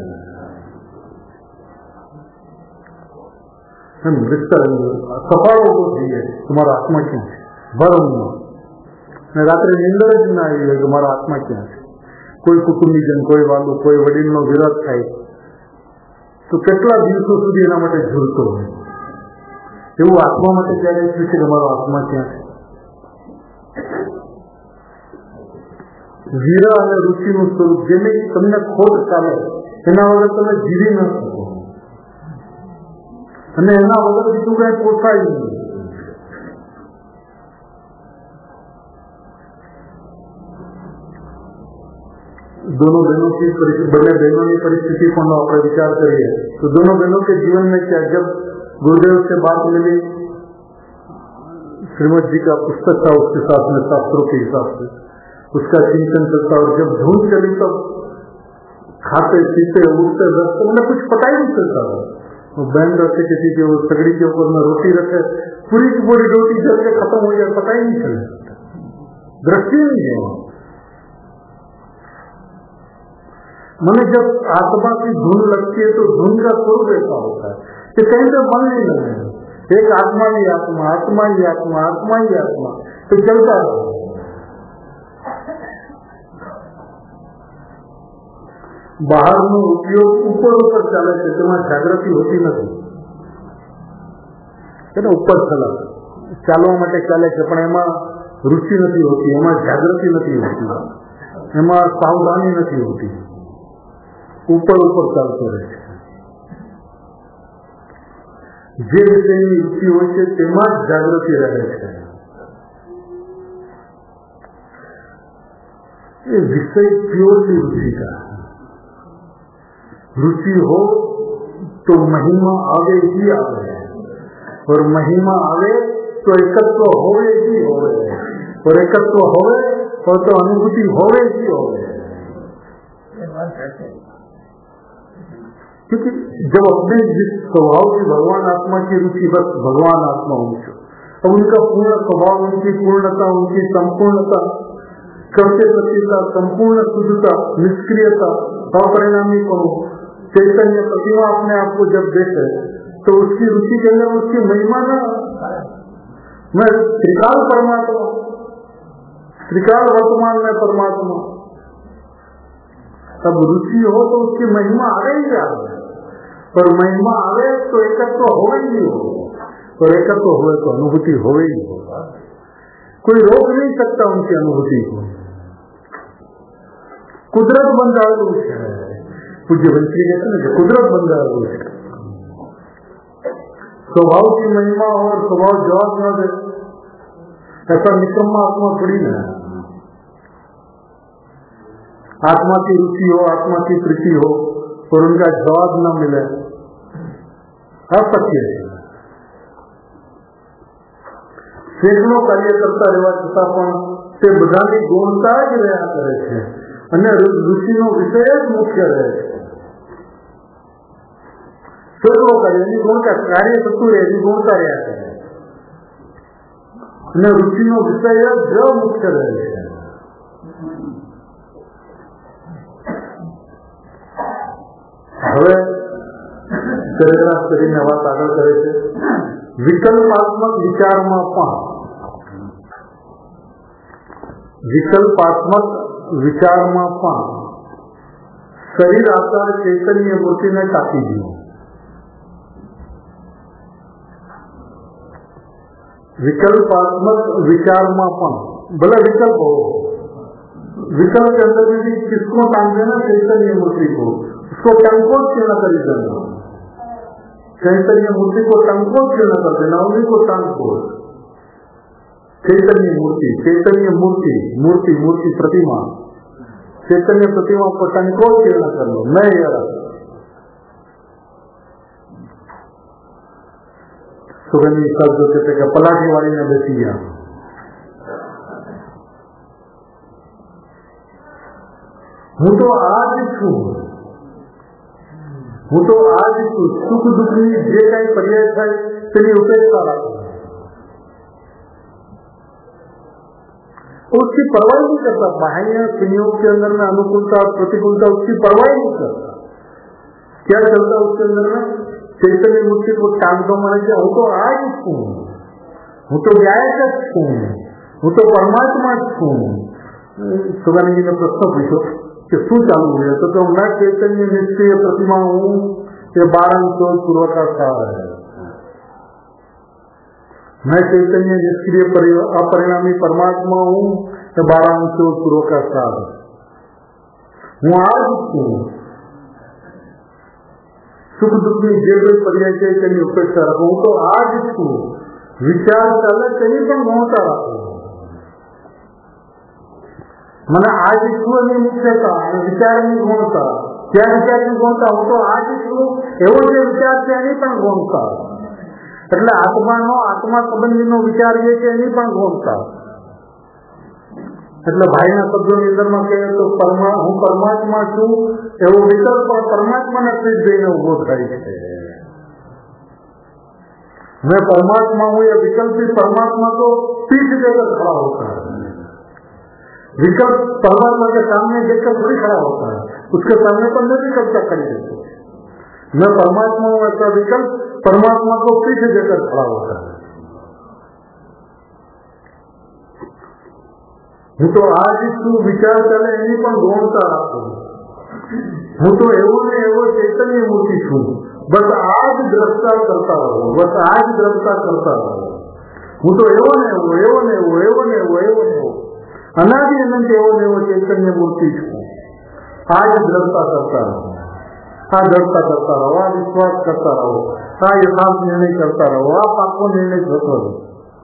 સફળ ઉભો થઈ જાય તો મારો આત્મા ક્યાં છે, ભરમાં. रात्रे निंदर ज ना आई हो मारो आत्मा क्या है. कोई कुटुंबीजन, कोई वालू, कोई वडील नो विरोध थाय तो કેટલા દિવસો સુધી એના માટે ઝૂલતો હોય. એવું આત્મા માટે ક્યારે થયું છે કે મારો આત્મા ક્યાં છે. વીરા અને રુચિનું સ્વરૂપ જેને તમને ખોટ ચાલે એના વગર તમે જીવી ન શકો અને એના વગર બીજું કઈ પોસાય નહીં. दोनों बहनों की बड़े बहनों की परिस्थिति पर आप विचार करिए तो दोनों बहनों के जीवन में क्या, जब गुरुदेव से बात मिली, श्रीमद जी का पुस्तक था उसके साथ में शास्त्रों के हिसाब से उसका चिंतन करता, और जब धूम चली तब खाते पीते उठते रखते मतलब कुछ पता ही नहीं चलता था। वो बहन रखे किसी के वो सगड़ी के ऊपर में रोटी रखे, पूरी की पूरी रोटी जल के खत्म हो जाए, पता ही नहीं चलता, दृष्टि नहीं है। मैंने जब आत्मा की धुन लगती है तो धुन का स्वरूप ऐसा होता है कि कहीं से मन नहीं लगे, एक आत्मा ही आत्मा, आत्मा ही आत्मा, आत्मा ही आत्मा, तो चलता है। બહાર નો ઉપયોગ ઉપર ઉપર ચાલે છે, તેમાં જાગૃતિ હોતી નથી, એને ઉપર ચાલવા માટે ચાલે છે પણ એમાં રુચિ નથી હોતી, એમાં જાગૃતિ નથી હોતી, એમાં સાવધાની નથી હોતી, ઉપર ઉપર ચાલતો રહે છે। જે વિષયની રુચિ હોય છે તેમાં જ જાગૃતિ રહે છે। એ વિષય પ્યોરલી રુચિ का रुचि हो तो महिमा आवे ही आवे, और महिमा आवे तो एकत्व होवे ही होवे, और एकत्व होवे और तो अनुभूति होवे ही होवे। क्योंकि जब अपने जिस स्वभाव की भगवान आत्मा की रुचि, बस भगवान आत्मा उनसे, तो उनका पूर्ण स्वभाव, उनकी पूर्णता, उनकी संपूर्णता, कर्ते प्रत्यता, संपूर्ण शुद्धता, निष्क्रियता, अपरिणामी को चैतन्य प्रतिमा अपने आप को जब देखे तो उसकी रुचि के अंदर उसकी महिमा ना, मैं त्रिकाल परमात्मा, त्रिकाल वर्तमान में परमात्मा, तब रुचि हो तो उसकी महिमा आवे ही आवे, पर महिमा आवे तो एकत्व होवे ही हो, और एकत्व हुए तो अनुभूति होवे ही होगा। कोई रोक नहीं सकता उनकी अनुभूति को, कुदरत बंधारू है। पूज्य वंशी कहते हैं कुदरत बंधारू है। स्वभाव की महिमा और स्वभाव जवाब न दे, ऐसा निकम्मा आत्मा थोड़ी ना है। आत्मा की रुचि हो, आत्मा की प्रीति हो और उनका जवाब न मिले, असत्य है। सैकड़ों कार्य करता रहवा छતાં પણ તે બધાની ગુણતા જ રહ્યા કરે છે અને રુચિનો વિષય જ મુખ્ય રહે છે। સૈકડો કાર્યની ગુણતા, કાર્ય થતું રહે એની ગુણતા રહ્યા કરે અને રુચિનો વિષય જ મુખ્ય રહે છે। હવે સરેરાશ કરીને વાત આગળ કરે છે। વિકલ્પાત્મક વિચારમાં પણ, વિકલ્પાત્મક વિચારમાં પણ શરીર આકાર ચૈતન્ય મૂર્તિને કાપી દો। विकल्पात्मक विचारमा पण भले विकल्प हो, विकल्प के अंदर भी किसको टांग देना, चैतन्य मूर्ति को, उसको टंकोट क्यों न कर देना, चैतन्य मूर्ति को टंकोट क्यों न कर देना, उन्हीं को टंकोट। चैतन्य मूर्ति, चैतन्य मूर्ति, मूर्ति मूर्ति प्रतिमा, चैतन्य प्रतिमा को टंकोट क्यों न कर लो। मैं यार सुगंधी शब्द कहते हैं पलाटी वाली ने बेची गया, हूँ तो आज छू, हूँ तो आज छू, सुख दुखनी जे कई पर्याय थाय तेनी उपेक्षा राखो, उसकी परवाह नहीं करता। बाह्य संयोग के अंदर में अनुकूलता प्रतिकूलता उसकी परवाह नहीं करता। क्या चलता उसके अंदर में, चैतन्य मूर्ति को टांग दो माने कि हूँ तो आज छू, हूँ तो गायक छू, हूँ तो परमात्मा छू। सुगंधी जी ने प्रश्न पूछो कि शू चालू हुए, तो मैं चैतन्य निष्क्रिय प्रतिमा हूँ, ये 12 पूर्व का सार है। मैं चैतन्य निष्क्रिय अपरिणामी परमात्मा हूँ, ये 12 पूर्व का सार है। हूँ आज छू, सुख दुख में जे कोई पर्याय चैतन्य उपेक्षा रखो, तो आज छू, विचार चाले कहीं पर ममता रखो, મને આ જ છું એની મુખ્યતા અને વિચારની ગુણતા. ત્યાં વિચારની ગુણતા હું તો આ જ છું એવો જે વિચાર છે એની પણ ગુણતા. એટલે આત્માનો આત્મા સંબંધીનો વિચાર જે છે એની પણ ગુણતા. એટલે ભાઈના શબ્દોની અંદરમાં કહે તો હું પરમાત્મા છું એવો વિકલ્પ પરમાત્માના પ્રીત જઈને ઉભો થાય છે. मैं परमात्मा हूँ या विकल्प परमात्मा तो पीठ देकर खड़ा होता है. विकल्प परमात्मा के सामने देखकर थोड़ी खड़ा होता है, उसके सामने पर मैं भी कब्जा कर देता हूँ. मैं परमात्मा हूँ ऐसा विकल्प परमात्मा को पीठ देकर खड़ा होता है. હું તો આ જ છું વિચાર ચાલે એની પણ ગૌણતા રાખું. હું તો એવો ને એવો ચૈતન્ય મૂર્તિ છું. બસ આ જ દ્રષ્ટા કરતા રહો, બસ આ જ દ્રષ્ટા કરતા રહો. હું તો એવો ને એવો, એવો ને એવો, એવો ને એવો, એવો ને એવો અનાદિ અનંત એવો ને એવો ચૈતન્ય મૂર્તિ છું. આ જ દ્રષ્ટા કરતા રહો, આ દ્રષ્ટા કરતા રહો, આ વિશ્વાસ કરતા રહો, આ યથાર્થ નિર્ણય કરતા રહો, આ પાકો નિર્ણય થતો રહો.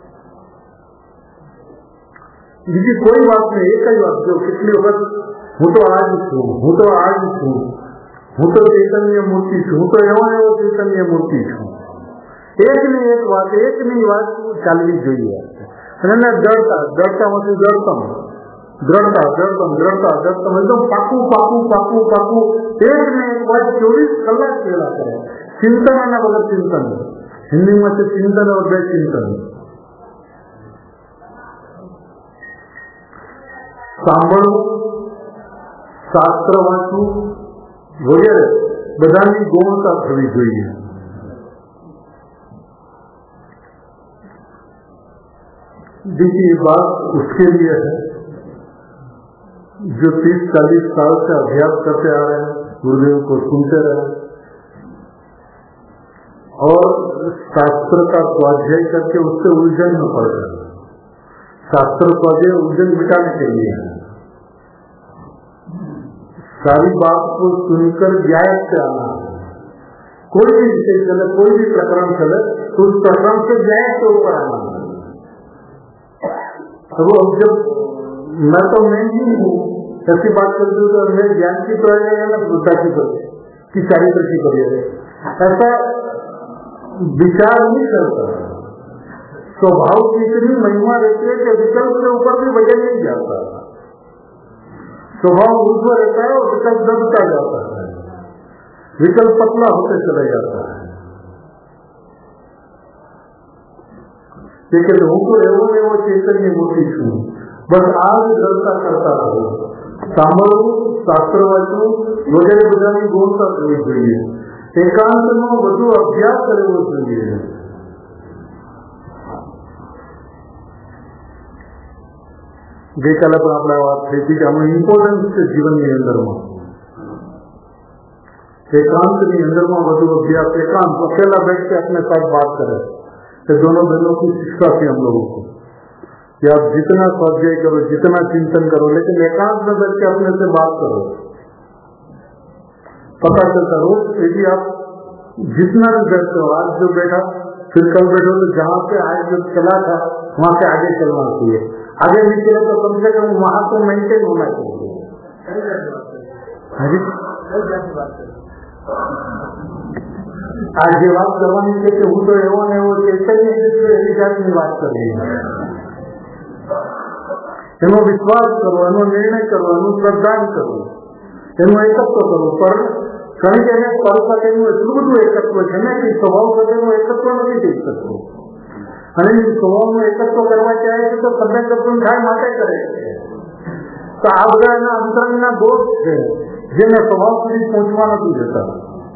બીજી કોઈ વાત નહીં, એક જ વાત. જો કેટલી વખત હું તો આ જ છું, હું તો આ જ છું, હું તો ચૈતન્ય મૂર્તિ છું, હું તો એવો એવો ચૈતન્ય મૂર્તિ છું. એકની એક વાત, એકની વાત ચાલવી જોઈએ. અને દળતામાંથી દળતમ, દ્રઢતા દળતમ, દ્રઢતા દળતમ, એકદમ પાકું પાકું પાકું પાકું. એકને એક વાત 24 કલાક પહેલા કરે. ચિંતન અને વગર ચિંતન. હિન્દીમાં છે ચિંતન और बेचिंतन. સાંભળવું, શાસ્ત્ર વાંચવું વગેરે બધાની ગુણતા થવી જોઈએ. देखिए बात उसके लिए है जो 30-40 साल से अभ्यास करते आ रहे हैं, गुरुदेव को सुनते रहे और शास्त्र का स्वाध्याय करके उससे उलझन में पड़ गए. शास्त्र स्वाध्याय उलझन मिटाने के लिए है. सारी बात को सुनकर न्याय से आना है. कोई भी विषय चले, कोई भी प्रकरण चले तो उस प्रकरण से न्याय के ऊपर आना है. तो अब जब मैं तो मैं ही हूँ ऐसी बात करती हूँ तो मैं ज्ञान की तो है ना बुद्धा की तो कि चारित्र की तो ऐसा विचार नहीं करता. स्वभाव की इतनी महिमा रहती है कि विकल्प के ऊपर भी वजन नहीं जाता. स्वभाव ऊर्ध्व रहता है और विकल्प दबता जाता है, विकल्प पतला होते चला जाता है. लेकिन હું તો એવો એવો ચૈતન્ય મૂર્તિ છું. બસ આ જ દ્રષ્ટા કરતા રહો. સાંભળવું, શાસ્ત્ર વાંચવું વગેરે બધાની ગુણતા થવી જોઈએ. એકાંતનો વધુ અભ્યાસ કરવો જોઈએ. ગઈકાલે પણ આપણે વાત થઈ હતી કે આનું ઇમ્પોર્ટન્સ છે જીવનની અંદરમાં. एकांतની અંદરમાં વધુ અભ્યાસ. एकांत अकेला बैठ के अपने साथ बात करे. तो दोनों बहनों की शिक्षा थी हम लोगों को कि आप जितना स्वाध्याय करो, जितना चिंतन करो, लेकिन एकांत में बैठ के अपने से बात करो. पता चलता रोज यदि आप जितना भी बैठते हो, आज जो बैठा फिर कल बैठो, तो जहाँ पे आज जो चला था वहाँ से आगे चलना चाहिए. आगे नहीं चले तो कम से कम वहाँ तो मेंटेन होना चाहिए. आज ये बात करवानी है कि હું તો એવો ને એવો ચૈતન્ય એવી જાતની વાત કરવી. એનો વિશ્વાસ કરવો, એનો નિર્ણય કરવો, એનું શ્રદ્ધાન કરવું, એનું એકત્વ કરવું. પણ કારણ કે એને પર સાથેનું એટલું બધું એકત્વ છે ને કે સ્વભાવ સાથેનું એકત્વ નથી થઈ શકતું. અને સ્વભાવનું એકત્વ કરવા ચાહે છે તો સભ્યત્વ થાય માટે કરે છે. તો આ બધા એના અંતરંગના દોષ છે જેને સ્વભાવ સુધી પહોંચવા નથી જતા.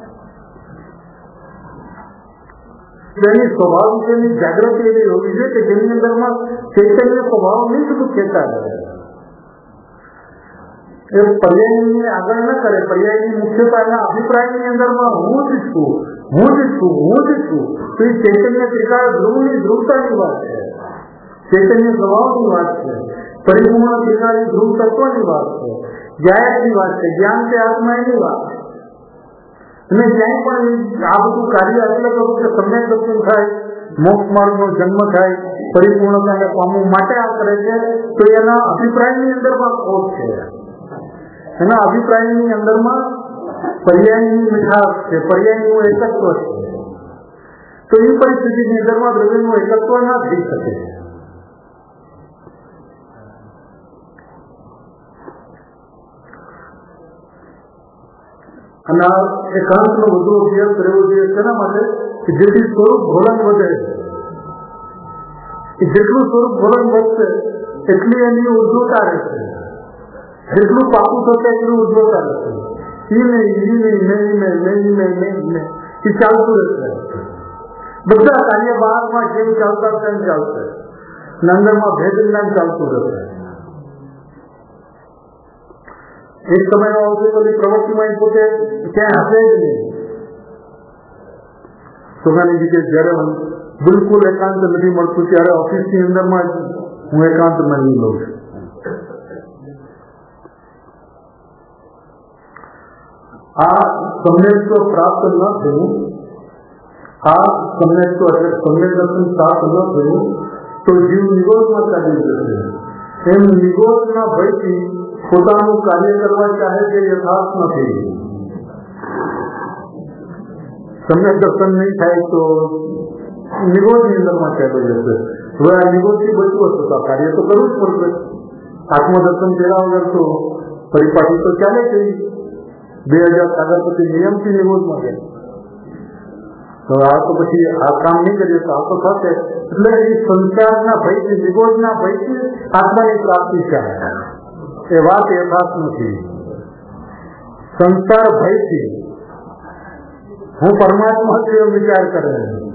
તેની સ્વભાવ વિશેની જાગૃતિ એવી હોવી જોઈએ કે જેની અંદરમાં ચૈતન્ય સ્વભાવની જ મુખ્યતા રહે. એ પર્યાયની આગળ ન કરે. પર્યાયની મુખ્યતા એના અભિપ્રાયની અંદરમાં હું જ છું, હું જ છું, હું જ છું. તો એ ચૈતન્ય ત્રિકાળ ધ્રુવની ધ્રુવતાની વાત છે, ચૈતન્ય સ્વભાવની વાત છે, પરિપૂર્ણ ત્રિકાળી ધ્રુવ તત્વની વાત છે, જ્ઞાયકની વાત છે, જ્ઞાન કે આત્મા એની વાત છે. અને ક્યાંય પણ આ બધું કાર્ય એટલે કરું કે સમ્યક દર્શન થાય, મોક્ષ માર્ગનો જન્મ થાય, પરિપૂર્ણતાને પામવા માટે આ કરે છે, તો એના અભિપ્રાયની અંદરમાં ખોટ છે. એના અભિપ્રાયની અંદરમાં પર્યાયની મીઠાશ છે, પર્યાયનું એકત્વ છે. તો એ પરિસ્થિતિની અંદરમાં દ્રવ્યનું એકત્વ ના થઈ શકે. અને આ એકાંતનો વધુ અભ્યાસ રહેવો જોઈએ. તેના માટે કે જેથી સ્વરૂપ ભોલન વધે, જેટલું સ્વરૂપ ભોલન વધશે એટલી એની ઉજ્જવતા રહેશે, જેટલું પાકું થશે એટલું ઉજ્જવતા રહેશે. એ ચાલતું રહેશે. બધા કાર્ય બહારમાં જેમ ચાલતા તેમ ચાલશે, અંદરમાં ભેદ જ્ઞાન ચાલતું રહેશે. એક સમય આવશે બધી પ્રવૃત્તિમાં પોતે ક્યાંય હશે જ નહીં. સોનાની જગ્યાએ જયારે બિલકુલ એકાંત નથી મળતું ત્યારે ઓફિસની અંદરમાં જ હું એકાંત માની લઉં છું. આ સમ્યક્ત્વ પ્રાપ્ત ન થયું, આ સમ્યક્ત્વ એટલે સમ્યક દર્શન પ્રાપ્ત ન થયું તો જીવ નિગોદમાં ચાલી જશે. એમ નિગોદના ભયથી પોતાનું કાર્ય કરવા ચાહે તે યથાર્થ નથી. સમ્યક દર્શન નહીં થાય તો નિગોદની અંદરમાં ચાલી જશે. હવે આ નિગોદથી બચવું હતું તો કાર્ય તો કરવું જ પડશે. આત્મદર્શન કર્યા વગર તો પરિપાટી તો ચાલે છે. 2000 કાગળ પછી નિયમથી નિગોદમાં ગયા. તો આ તો પછી આ કામ નહીં કરીએ તો આ તો થશે. એટલે એ સંસારના ભયથી, નિગોદના ભયથી આત્માની પ્રાપ્તિ છે. એ વાત યથાર્થ નથી. સંસાર ભયથી હું પરમાત્મા છું એમ વિચાર કરે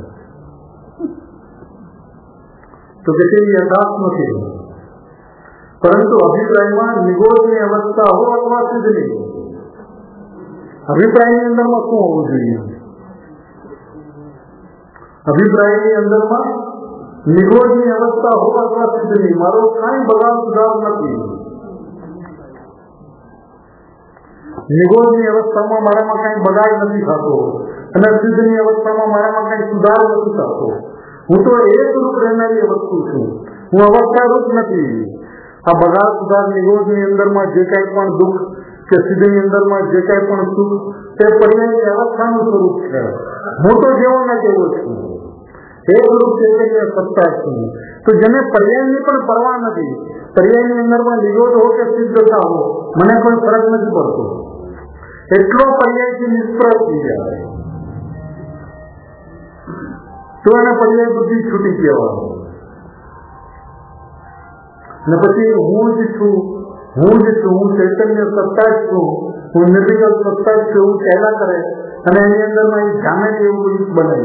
તો કે તે યથાર્થ નથી. પરંતુ અભિપ્રાયમાં નિગોદની અવસ્થા હો અથવા સિદ્ધની, અભિપ્રાયની અંદરમાં શું હોવું જોઈએ? અભિપ્રાયની અંદરમાં નિગોદની અવસ્થા હો અથવા સિદ્ધની, મારો કાંઈ બગાડ સુધાર નથી. નિગોદની અવસ્થામાં મારામાં કઈ બગાડ નથી થતો અને સિદ્ધની અવસ્થામાં મારામાં કઈ સુધાર નથી થતો. હું તો એક રૂપ રહેનારી વસ્તુ છું, હું અવસ્થા રૂપ નથી. આ બગાડ સુધાર નિગોદની અંદરમાં જે કઈ પણ દુઃખ કે સિદ્ધની અંદરમાં જે કઈ પણ સુખ તે પર્યાયની અવસ્થાનું સ્વરૂપ છે. હું તો જેવો ને તેવો છું, એક રૂપ ચૈતન્ય સત્તા છું. તો જેને પર્યાયની પણ પરવા નથી, પર્યાયની અંદરમાં નિગોદ હો કે સિદ્ધતા હો મને કોઈ ફરક નથી પડતો. એટલો પર્યાયથી નિષ્ફળ થઈ જાય તો એને પર્યાય બુદ્ધિ છૂટી કહેવાય. ને પછી હું જ છું, હું ચૈતન્ય સત્તા જ છું, હું નિર્વિકલ્પ સત્તા જ છું એવું પહેલા કરે અને એની અંદરમાં એ જામે એવું બને.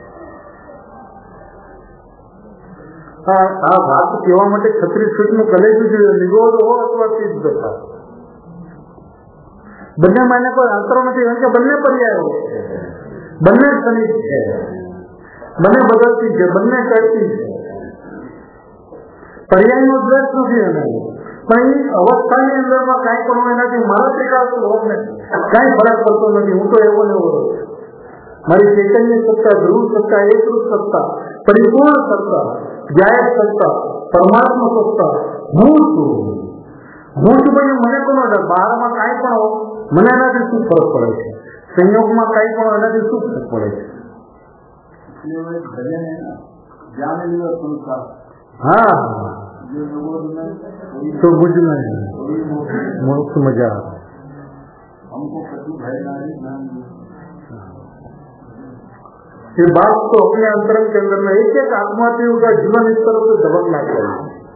આ વાત કહેવા માટે 36 ફીટનું કલેજું જોઈએ. નિગોદ હો અથવા સિદ્ધતા, બંનેમાં એને કોઈ અંતર નથી. કારણ કે બંને પર્યાયો છે, બંને ક્ષણિક છે, બંને બદલતી છે, બંને કરતી છે. પર્યાયનો દ્વેષ નથી એને, પણ એ અવસ્થાની અંદરમાં કાંઈ પણ એનાથી મારા પ્રકાશ હોને કાંઈ ફરક પડતો નથી. હું તો એવો ને એવો છું. મારી ચૈતન્ય સત્તા, ધ્રુવ સત્તા, એકરૂપ સત્તા, પરિપૂર્ણ સત્તા, જાહેર સત્તા, પરમાત્મા સત્તા હું છું. હું છું ભાઈ. મને કોનો ડર? બહારમાં કાંઈ પણ હો મને એનાથી શું ફરક પડે છે? સંયોગમાં કાંઈ પણ એનાથી શું ફરક પડે છે? હા તો बुझ में मोक्ष मजा ये बात तो अपने अंतरंग के अंदर में एक एक आत्मात्मियों का जीवन इस तरह से दबकना चाहिए.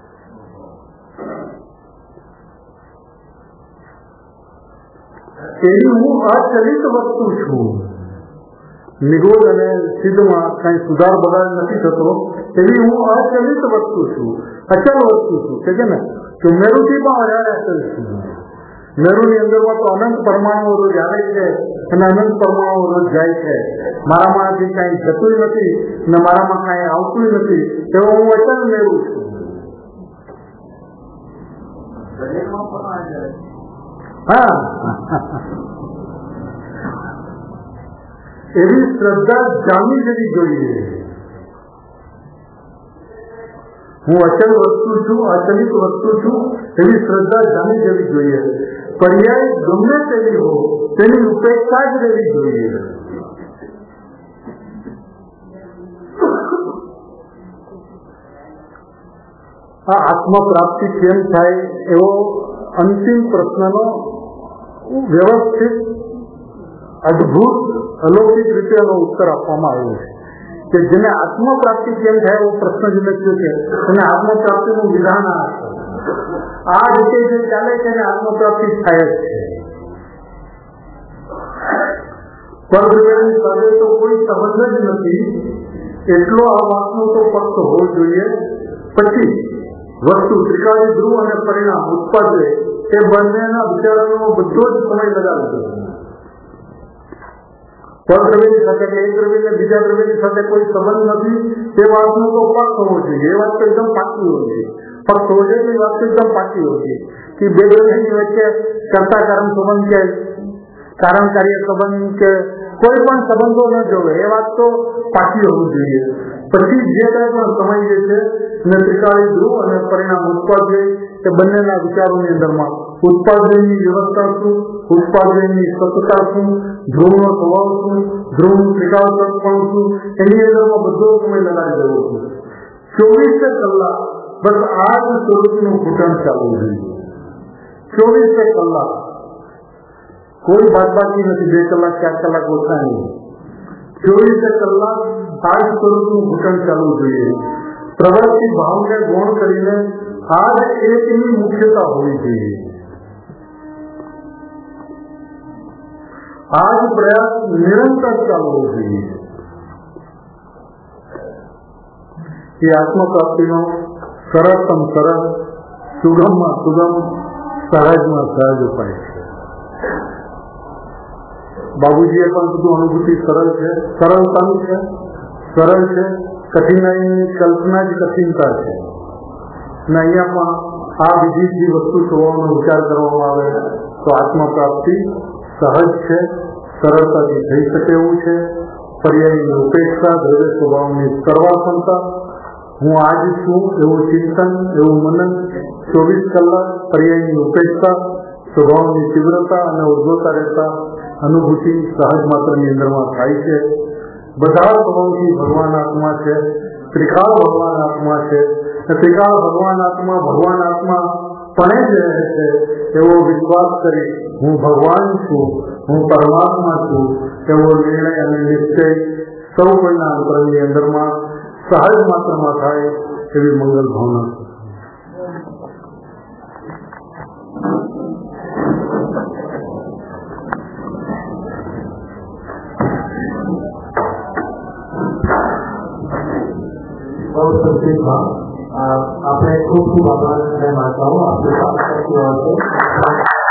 એવી હું અચલિત વસ્તુ છું. નિગોદ અને સિદ્ધમાં કઈ સુધાર બગાડ નથી થતો. એવી હું અચલિત વસ્તુ છું, અચલ વસ્તુ છું. કે ને કે મેરુથી પણ વધારે અચલ છું. મેરુની અંદરમાં તો અનંત પરમાણુઓ રોજ આવે છે અને અનંત પરમાણુઓ રોજ જાય છે. મારામાંથી કઈ જતું નથી ને મારામાં કઈ આવતું નથી. એવો હું અચલ મેરુ છું. હા, એવી શ્રદ્ધા જામી જવી જોઈએ. હું અચલ વસ્તુ છું, અચલિત વસ્તુ છું એવી શ્રદ્ધા જાણી જવી જોઈએ. પર્યાય ગમે તેવી હો તેની ઉપેક્ષા જ રહેવી જોઈએ. આ આત્મ પ્રાપ્તિ કેમ થાય એવો અંતિમ પ્રશ્નનો વ્યવસ્થિત અદભુત અલૌકિક રીતે એનો ઉત્તર આપવામાં આવ્યો છે કે જેને આત્મ પ્રાપ્તિ કેમ થાય એવો પ્રશ્ન જે લખ્યો છે તેને આત્મ પ્રાપ્તિનું વિધાન આ રીતે જે ચાલે છે એને આત્મ પ્રાપ્તિ થાય જ છે. પરબ્રહ્મની સાથે તો કોઈ સંબંધ જ નથી એટલો આ વાતનો તો ફક્ત હોવો જોઈએ. પછી વસ્તુ ત્રિકાળી ધ્રુવ અને પરિણામ ઉત્પાદે એ બંનેના વિચારવાનો બધો જ સમય લગાવે છે. પરદ્રવ્યની સાથે એક દ્રવ્ય બીજા દ્રવ્યની સાથે કોઈ સંબંધ નથી તે વાતનો તો પક્ષ હોવો જોઈએ. એ વાત તો એકદમ પાકી હોવી જોઈએ. પક્ષ હોવો જોઈએ એ વાત તો એકદમ પાકી હોવી જોઈએ કે બે દ્રવ્યની વચ્ચે કરતા કારણ સંબંધ કે કારણ કાર્ય સંબંધ કે કોઈ પણ સંબંધો ન જોવે એ વાત તો પાકી હોવી જોઈએ. પછી જે કઈ પણ સમય જે છે ને ત્રિકાળી ધ્રુવ અને પરિણામ ઉત્પાદય એ બંનેના વિચારોની અંદરમાં ઉત્પાદનની વ્યવસ્થા શું, ઉત્પાદનની સત્તા શું, ધ્રુવનો સ્વભાવ શું, ધ્રુવનું ત્રિકાળપણ શું, એની અંદરમાં બધો સમય લગાડી દેવો છે. 24 કલાક બસ આ જ સ્વરૂપનું ઘૂંટણ ચાલવું જોઈએ. 24 કલાક કોઈ બાદબાકી નથી. 2 કલાક 4 કલાક ઓછા નહીં. 24 કલાક આ જ સ્વરૂપનું ઘૂંટણ ચાલવું જોઈએ. પ્રવૃત્તિ ભાવને ગૌણ કરીને આ જ એકની મુખ્યતા હોવી જોઈએ. આ જ પ્રયાસ નિરંતર ચાલવો જોઈએ. એ આત્મપ્રાપ્તિનો સરળતમ સરળ, સુગમમાં સુગમ, સહજમાં સહજ ઉપાય છે. બાબુજીએ પણ કીધું અનુભૂતિ સરળ છે, સરળતાનું છે, સરળ છે. કઠિનાઈની કલ્પના જ કઠિનતા છે. અને અહીંયા પણ આ વિધિથી વસ્તુ સ્વભાવનો વિચાર કરવામાં આવે તો આત્મપ્રાપ્તિ સહજ છે, સરળતાથી થઈ શકે એવું છે. પર્યાયની ઉપેક્ષા, દ્રવ્ય સ્વભાવની સર્વાત્મતા, હું આજ છું એવું ચિંતન, એવું મનન, 24 કલાક પર્યાયની ઉપેક્ષા, સ્વભાવની તીવ્રતા અને ઉદ્ભવતા રહેતા અનુભૂતિ સહજ માત્રની અંદરમાં થાય છે. બધા સ્વભાવથી ભગવાન આત્મા છે, ત્રિકાળ ભગવાન આત્મા છે. ત્રિકાળ ભગવાન આત્મા પણ જ રહે છે એવો વિશ્વાસ કરી હું ભગવાન છું, હું પરમાત્મા છું એવો નિર્ણય અને નિશ્ચય સૌ કોઈના અંતરની અંદરમાં સહજ માત્રમાં થાય એવી મંગલ ભાવના. આપણે ખૂબ ખૂબ આભાર માનતા હું આપણી પાસે